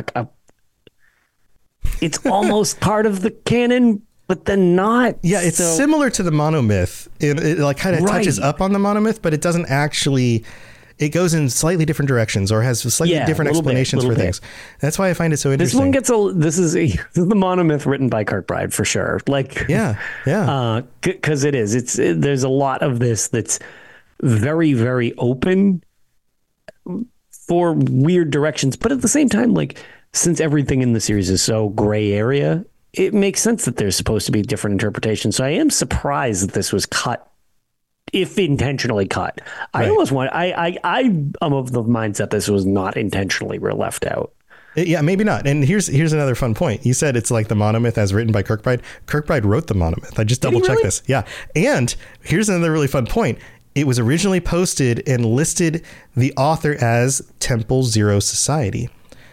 it's almost part of the canon, but then not. Yeah, it's similar to the monomyth. It like kind of touches up on the monomyth, but it doesn't actually. It goes in slightly different directions or has slightly different explanations for things. That's why I find it so interesting. This is the monomyth written by Kirkbride for sure. Like, yeah. Because it is. There's a lot of this that's very, very open for weird directions, but at the same time, like since everything in the series is so gray area, it makes sense that there's supposed to be different interpretations. So I am surprised that this was cut. If intentionally cut, right. I almost want. I am of the mindset this was not intentionally left out. Yeah, maybe not. And here's another fun point. You said it's like the monomyth as written by Kirkbride. Kirkbride wrote the monomyth. I just double checked this. Yeah, and here's another really fun point. It was originally posted and listed the author as Temple Zero Society.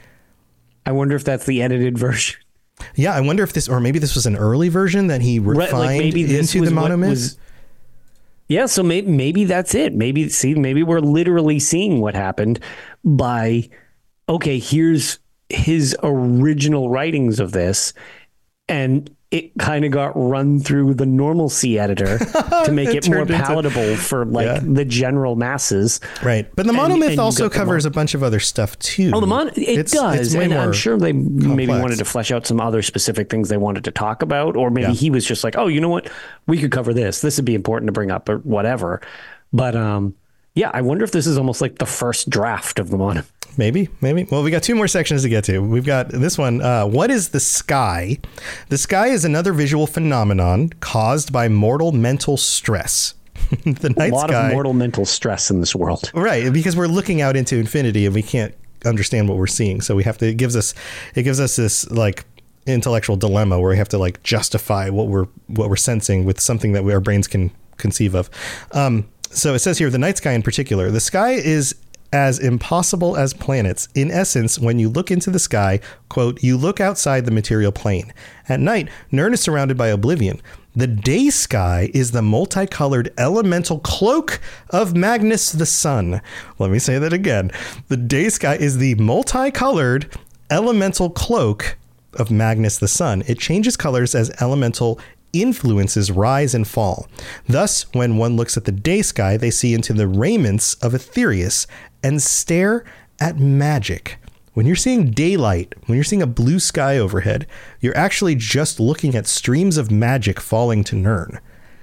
I wonder if that's the edited version. Yeah, I wonder if this, or maybe this was an early version that he refined into the monomyth. Yeah, so maybe that's it. Maybe we're literally seeing what happened by, okay, here's his original writings of this, and it kind of got run through the normalcy editor to make it more palatable for the general masses. Right. But the monomyth also covers a bunch of other stuff too. Oh, it does. And I'm sure they maybe wanted to flesh out some other specific things they wanted to talk about. Or maybe he was just like, oh, you know what? We could cover this. This would be important to bring up or whatever. But yeah, I wonder if this is almost like the first draft of the monomyth. Maybe. Well, we got two more sections to get to. We've got this one. What is the sky? The sky is another visual phenomenon caused by mortal mental stress. The night sky. A lot of mortal mental stress in this world. Right, because we're looking out into infinity and we can't understand what we're seeing. So we have to. It gives us this like intellectual dilemma where we have to like justify what we're sensing with something that our brains can conceive of. So it says here, the night sky in particular, the sky is as impossible as planets. In essence, when you look into the sky, quote, you look outside the material plane. At night, Nirn is surrounded by oblivion. The day sky is the multicolored elemental cloak of Magnus the Sun. Let me say that again. The day sky is the multicolored elemental cloak of Magnus the Sun. It changes colors as elemental influences rise and fall. Thus, when one looks at the day sky, they see into the raiments of Aetherius and stare at magic. When you're seeing daylight, when you're seeing a blue sky overhead, you're actually just looking at streams of magic falling to Nirn.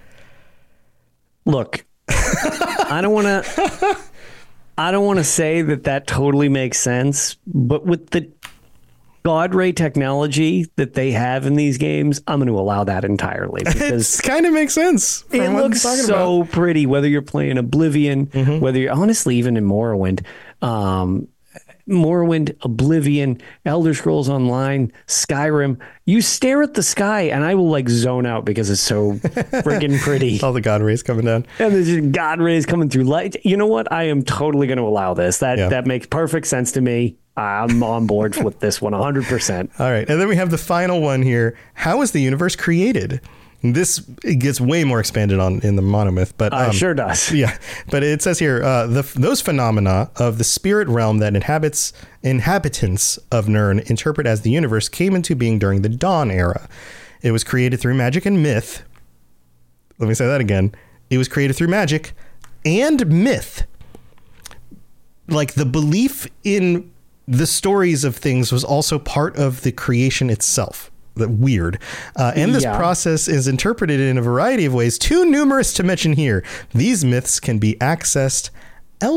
Look, I don't want to say that totally makes sense, but with the God Ray technology that they have in these games, I'm going to allow that entirely because it kind of makes sense. It looks so pretty, whether you're playing Oblivion, whether you're honestly even in Morrowind, Oblivion, Elder Scrolls Online, Skyrim. You stare at the sky and I will like zone out because it's so freaking pretty. All the God rays coming down. And there's just God rays coming through light. You know what? I am totally going to allow this. That makes perfect sense to me. I'm on board with this one 100%. All right. And then we have the final one here. How is the universe created? This gets way more expanded on in the monomyth, but sure does. Yeah, but it says here those phenomena of the spirit realm that inhabitants of Nirn interpret as the universe came into being during the Dawn era. It was created through magic and myth. Let me say that again. It was created through magic and myth. Like the belief in the stories of things was also part of the creation itself. Weird. And this process is interpreted in a variety of ways, too numerous to mention here. These myths can be accessed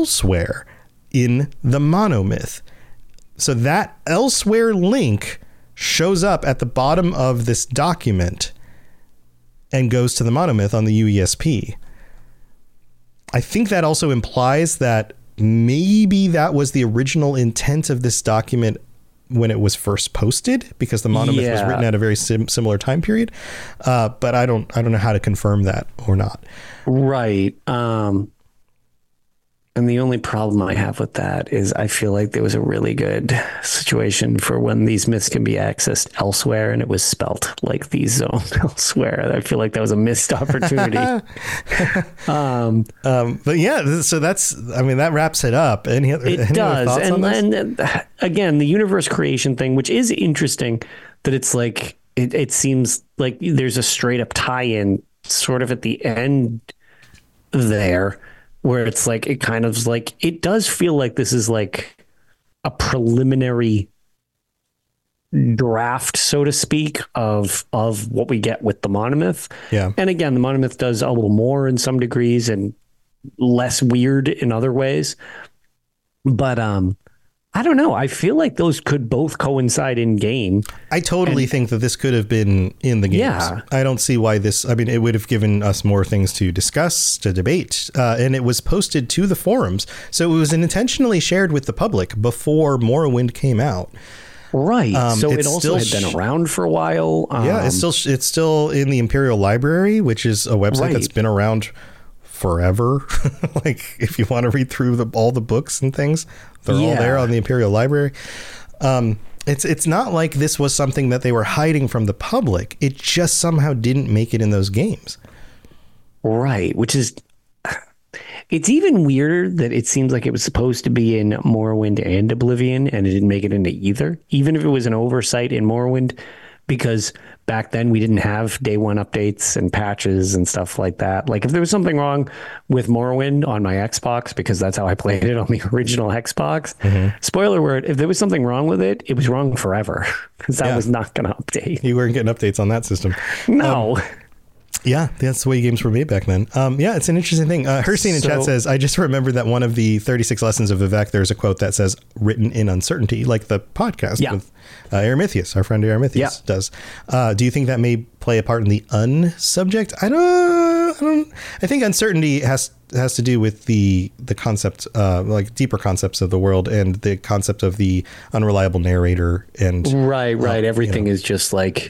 elsewhere in the monomyth. So that elsewhere link shows up at the bottom of this document and goes to the monomyth on the UESP. I think that also implies that maybe that was the original intent of this document when it was first posted, because the monomyth was written at a very similar time period. But I don't know how to confirm that or not. Right. And the only problem I have with that is I feel like there was a really good situation for when these myths can be accessed elsewhere, and it was spelt like these zones elsewhere. I feel like that was a missed opportunity. But yeah, so that wraps it up. Any other thoughts on this? And again, the universe creation thing, which is interesting, that it's like, it seems like there's a straight up tie-in sort of at the end there, where it's like, it kind of like, it does feel like this is like a preliminary draft, so to speak, of what we get with the monomyth. Yeah. And again, the monomyth does a little more in some degrees and less weird in other ways. But I don't know. I feel like those could both coincide in game. I totally think that this could have been in the games. Yeah. I don't see why this, I mean, it would have given us more things to discuss, to debate, and it was posted to the forums. So it was intentionally shared with the public before Morrowind came out. Right. So it also had been around for a while. Yeah, it's still in the Imperial Library, which is a website that's been around forever. Like, if you want to read through all the books and things, they're all there on the Imperial Library. It's not like this was something that they were hiding from the public. It just somehow didn't make it in those games. Right, which is, it's even weirder that it seems like it was supposed to be in Morrowind and Oblivion, and it didn't make it into either, even if it was an oversight in Morrowind, because back then we didn't have day one updates and patches and stuff like that. Like, if there was something wrong with Morrowind on my Xbox, because that's how I played it on the original Xbox, spoiler alert, if there was something wrong with it, it was wrong forever, because that was not going to update. You weren't getting updates on that system. No. Yeah, that's the way games were made back then. Yeah, it's an interesting thing. Herstein in chat says, I just remembered that one of the 36 lessons of Vivek, there's a quote that says, written in uncertainty, like the podcast with Aramithius, our friend Aramithius does. Do you think that may play a part in the subject? I think uncertainty has to do with the concept, like deeper concepts of the world and the concept of the unreliable narrator. And right. Everything is just like,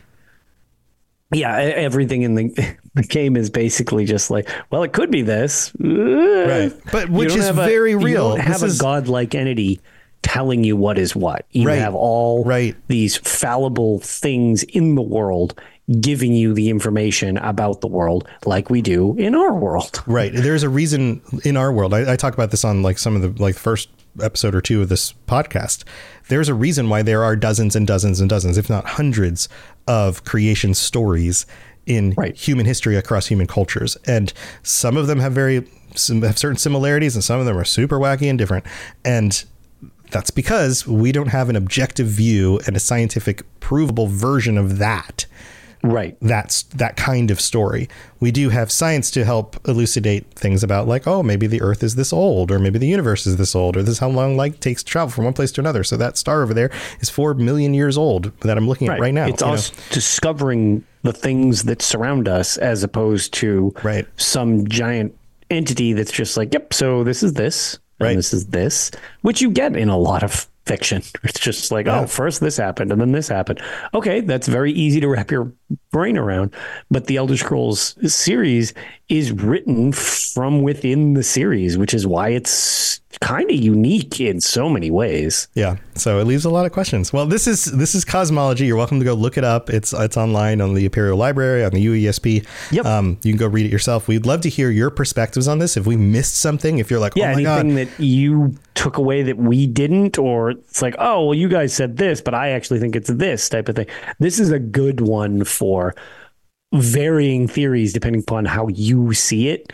everything in the game is basically just like, well, it could be this. Right. But which is very real. You don't have a godlike entity telling you what is what. You have all these fallible things in the world giving you the information about the world, like we do in our world. Right. There's a reason in our world. I talk about this on like some of the like first episode or two of this podcast. There's a reason why there are dozens and dozens and dozens, if not hundreds, of creation stories in human history across human cultures. And some of them have certain similarities, and some of them are super wacky and different. And that's because we don't have an objective view and a scientific provable version of that. Right. That's that kind of story. We do have science to help elucidate things about, like, oh, maybe the Earth is this old, or maybe the universe is this old, or this is how long light takes to travel from one place to another. So that star over there is 4 million years old that I'm looking at right now. It's us discovering the things that surround us, as opposed to some giant entity that's just like, yep, so this is this, and this is this, which you get in a lot of fiction. It's just like, oh, first this happened and then this happened. Okay, that's very easy to wrap your brain around. But the Elder Scrolls series is written from within the series, which is why it's kind of unique in so many ways. Yeah. So it leaves a lot of questions. Well, this is Cosmology. You're welcome to go look it up. It's online on the Imperial Library, on the UESP. Yep. You can go read it yourself. We'd love to hear your perspectives on this. If we missed something, if you're like, oh my God, anything that you took away that we didn't, or it's like, oh, well, you guys said this, but I actually think it's this type of thing. This is a good one for varying theories depending upon how you see it.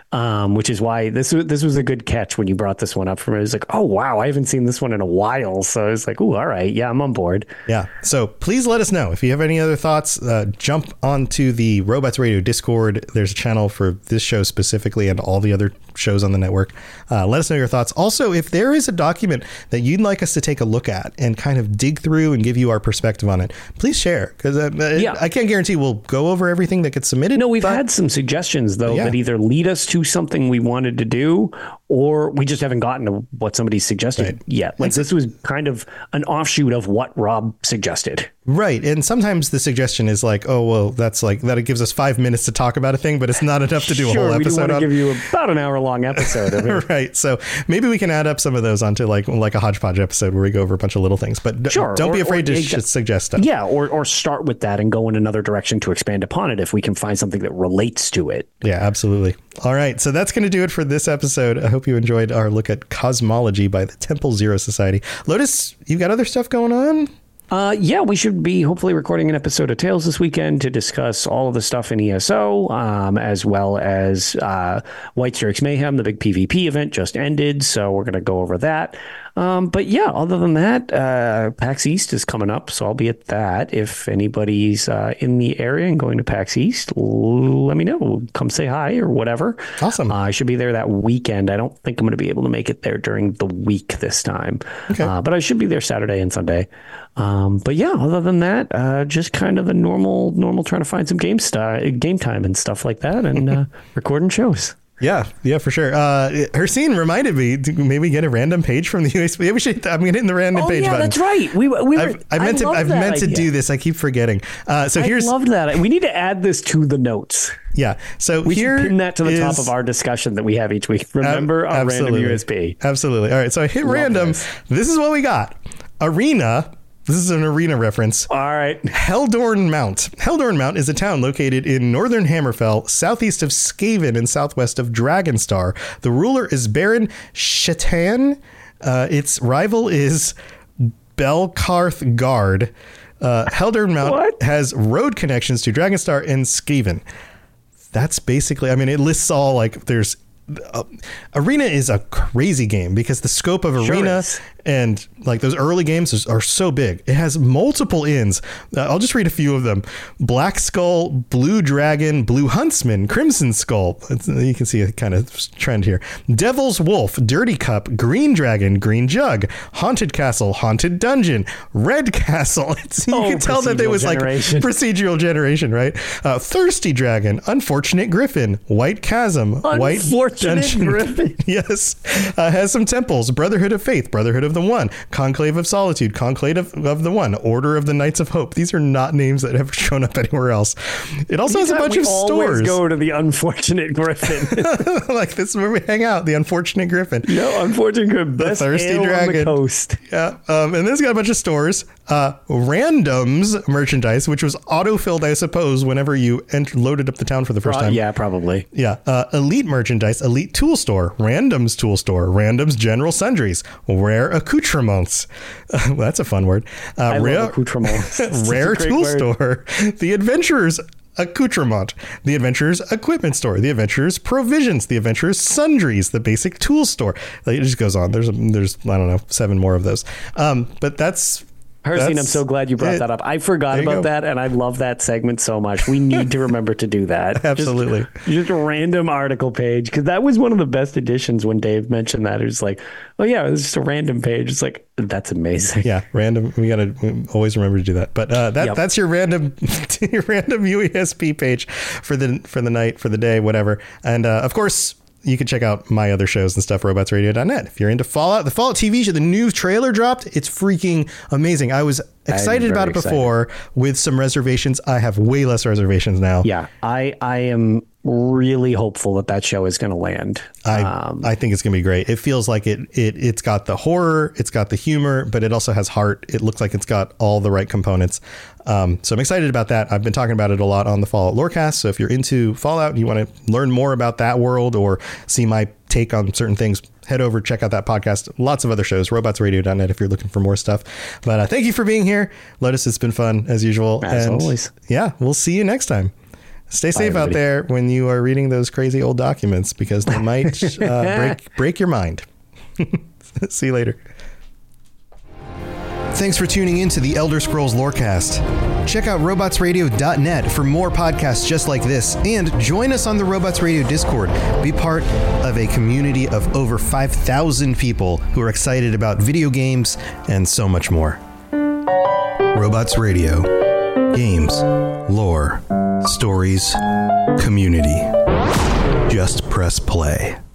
which is why this was a good catch when you brought this one up for me. It was like, oh, wow, I haven't seen this one in a while. So it's like, oh, all right. Yeah, I'm on board. Yeah. So please let us know if you have any other thoughts. Jump onto the Robots Radio Discord. There's a channel for this show specifically and all the other shows on the network. Let us know your thoughts. Also, if there is a document that you'd like us to take a look at and kind of dig through and give you our perspective on it, please share, because I can't guarantee we'll go over everything that gets submitted. No, we've had some suggestions, though, that either lead us to something we wanted to do, or we just haven't gotten to what somebody suggested yet. Like, this was kind of an offshoot of what Rob suggested. Right. And sometimes the suggestion is like, oh, well, that's like that. It gives us 5 minutes to talk about a thing, but it's not enough to do a whole episode. We want to give you about an hour long episode of it. Right. So maybe we can add up some of those onto like a hodgepodge episode where we go over a bunch of little things, but don't be afraid to suggest stuff. Yeah. Or start with that and go in another direction to expand upon it if we can find something that relates to it. Yeah, absolutely. All right. So that's going to do it for this episode. I hope you enjoyed our look at Cosmology by the Temple Zero Society. Lotus, you got other stuff going on? Yeah, we should be hopefully recording an episode of Tales this weekend to discuss all of the stuff in ESO, as well as White Strix Mayhem, the big PvP event just ended. So we're going to go over that. But yeah, other than that, PAX East is coming up, so I'll be at that. If anybody's in the area and going to PAX East, let me know. Come say hi or whatever. Awesome. I should be there that weekend. I don't think I'm going to be able to make it there during the week this time. Okay. But I should be there Saturday and Sunday. But yeah, other than that, just kind of the normal trying to find some game time and stuff like that, and recording shows. Yeah, for sure. Hercene reminded me to maybe get a random page from the USB. Yeah, we should. I'm getting the random page button. That's right. I've meant to do this. I keep forgetting. I loved that. We need to add this to the notes. Yeah. So we should pin that to the top of our discussion that we have each week. Remember our random USB. Absolutely. All right. So I hit random. This is what we got. Arena. This is an arena reference. All right. Heldorn Mount. Heldorn Mount is a town located in northern Hammerfell, southeast of Skaven and southwest of Dragonstar. The ruler is Baron Shetan. Its rival is Belkarth Guard. Heldorn Mount has road connections to Dragonstar and Skaven. That's basically, I mean, it lists all like there's Arena is a crazy game because the scope of Arena and like those early games are so big. It has multiple inns. I'll just read a few of them. Black Skull, Blue Dragon, Blue Huntsman, Crimson Skull. You can see a kind of trend here. Devil's Wolf, Dirty Cup, Green Dragon, Green Jug, Haunted Castle, Haunted Dungeon, Red Castle. You can tell that there was like procedural generation, right? Thirsty Dragon, Unfortunate Griffin, White Chasm, White Dungeon. Griffin. Yes. Has some temples. Brotherhood of Faith, Brotherhood of the One, Conclave of Solitude, Conclave of the One, Order of the Knights of Hope. These are not names that have shown up anywhere else. It also has a bunch of stores. Go to the Unfortunate Griffin. Like this is where we hang out. The Unfortunate Griffin. No, Unfortunate Griffin. The Thirsty Dragon. On the coast. Yeah. And then it's got a bunch of stores. Randoms merchandise, which was auto-filled, I suppose, whenever you loaded up the town for the first time. Yeah, probably. Yeah. Elite merchandise, Elite Tool Store, Randoms Tool Store, Randoms General Sundries, Rare Accoutrements. Well, that's a fun word. I love accoutrements. Rare Tool Store, The Adventurers Accoutrement, The Adventurers Equipment Store, The Adventurers Provisions, The Adventurers Sundries, The Basic Tool Store. It just goes on. There's I don't know, 7 more of those. But that's Hercene, I'm so glad you brought that up. I forgot about that, and I love that segment so much. We need to remember to do that. Absolutely. Just a random article page, because that was one of the best additions when Dave mentioned that. It was like, oh, yeah, it was just a random page. It's like, that's amazing. Yeah, random. We got to always remember to do that. But that's your random UESP page for the night, for the day, whatever. And of course, you can check out my other shows and stuff, robotsradio.net. If you're into Fallout, the Fallout TV show, the new trailer dropped. It's freaking amazing. I was excited about it before with some reservations. I have way less reservations now. Yeah, I am really hopeful that show is going to land. I think it's going to be great. It feels like it's got the horror, it's got the humor, but it also has heart. It looks like it's got all the right components. So I'm excited about that. I've been talking about it a lot on the Fallout Lorecast. So if you're into Fallout and you want to learn more about that world or see my take on certain things, head over, check out that podcast. Lots of other shows, robotsradio.net if you're looking for more stuff. But thank you for being here. Lotus, it's been fun as usual. As always. Yeah, we'll see you next time. Stay safe out there when you are reading those crazy old documents, because they might break your mind. See you later. Thanks for tuning in to the Elder Scrolls Lorecast. Check out robotsradio.net for more podcasts just like this, and join us on the Robots Radio Discord. Be part of a community of over 5,000 people who are excited about video games and so much more. Robots Radio. Games, lore, stories, community. Just press play.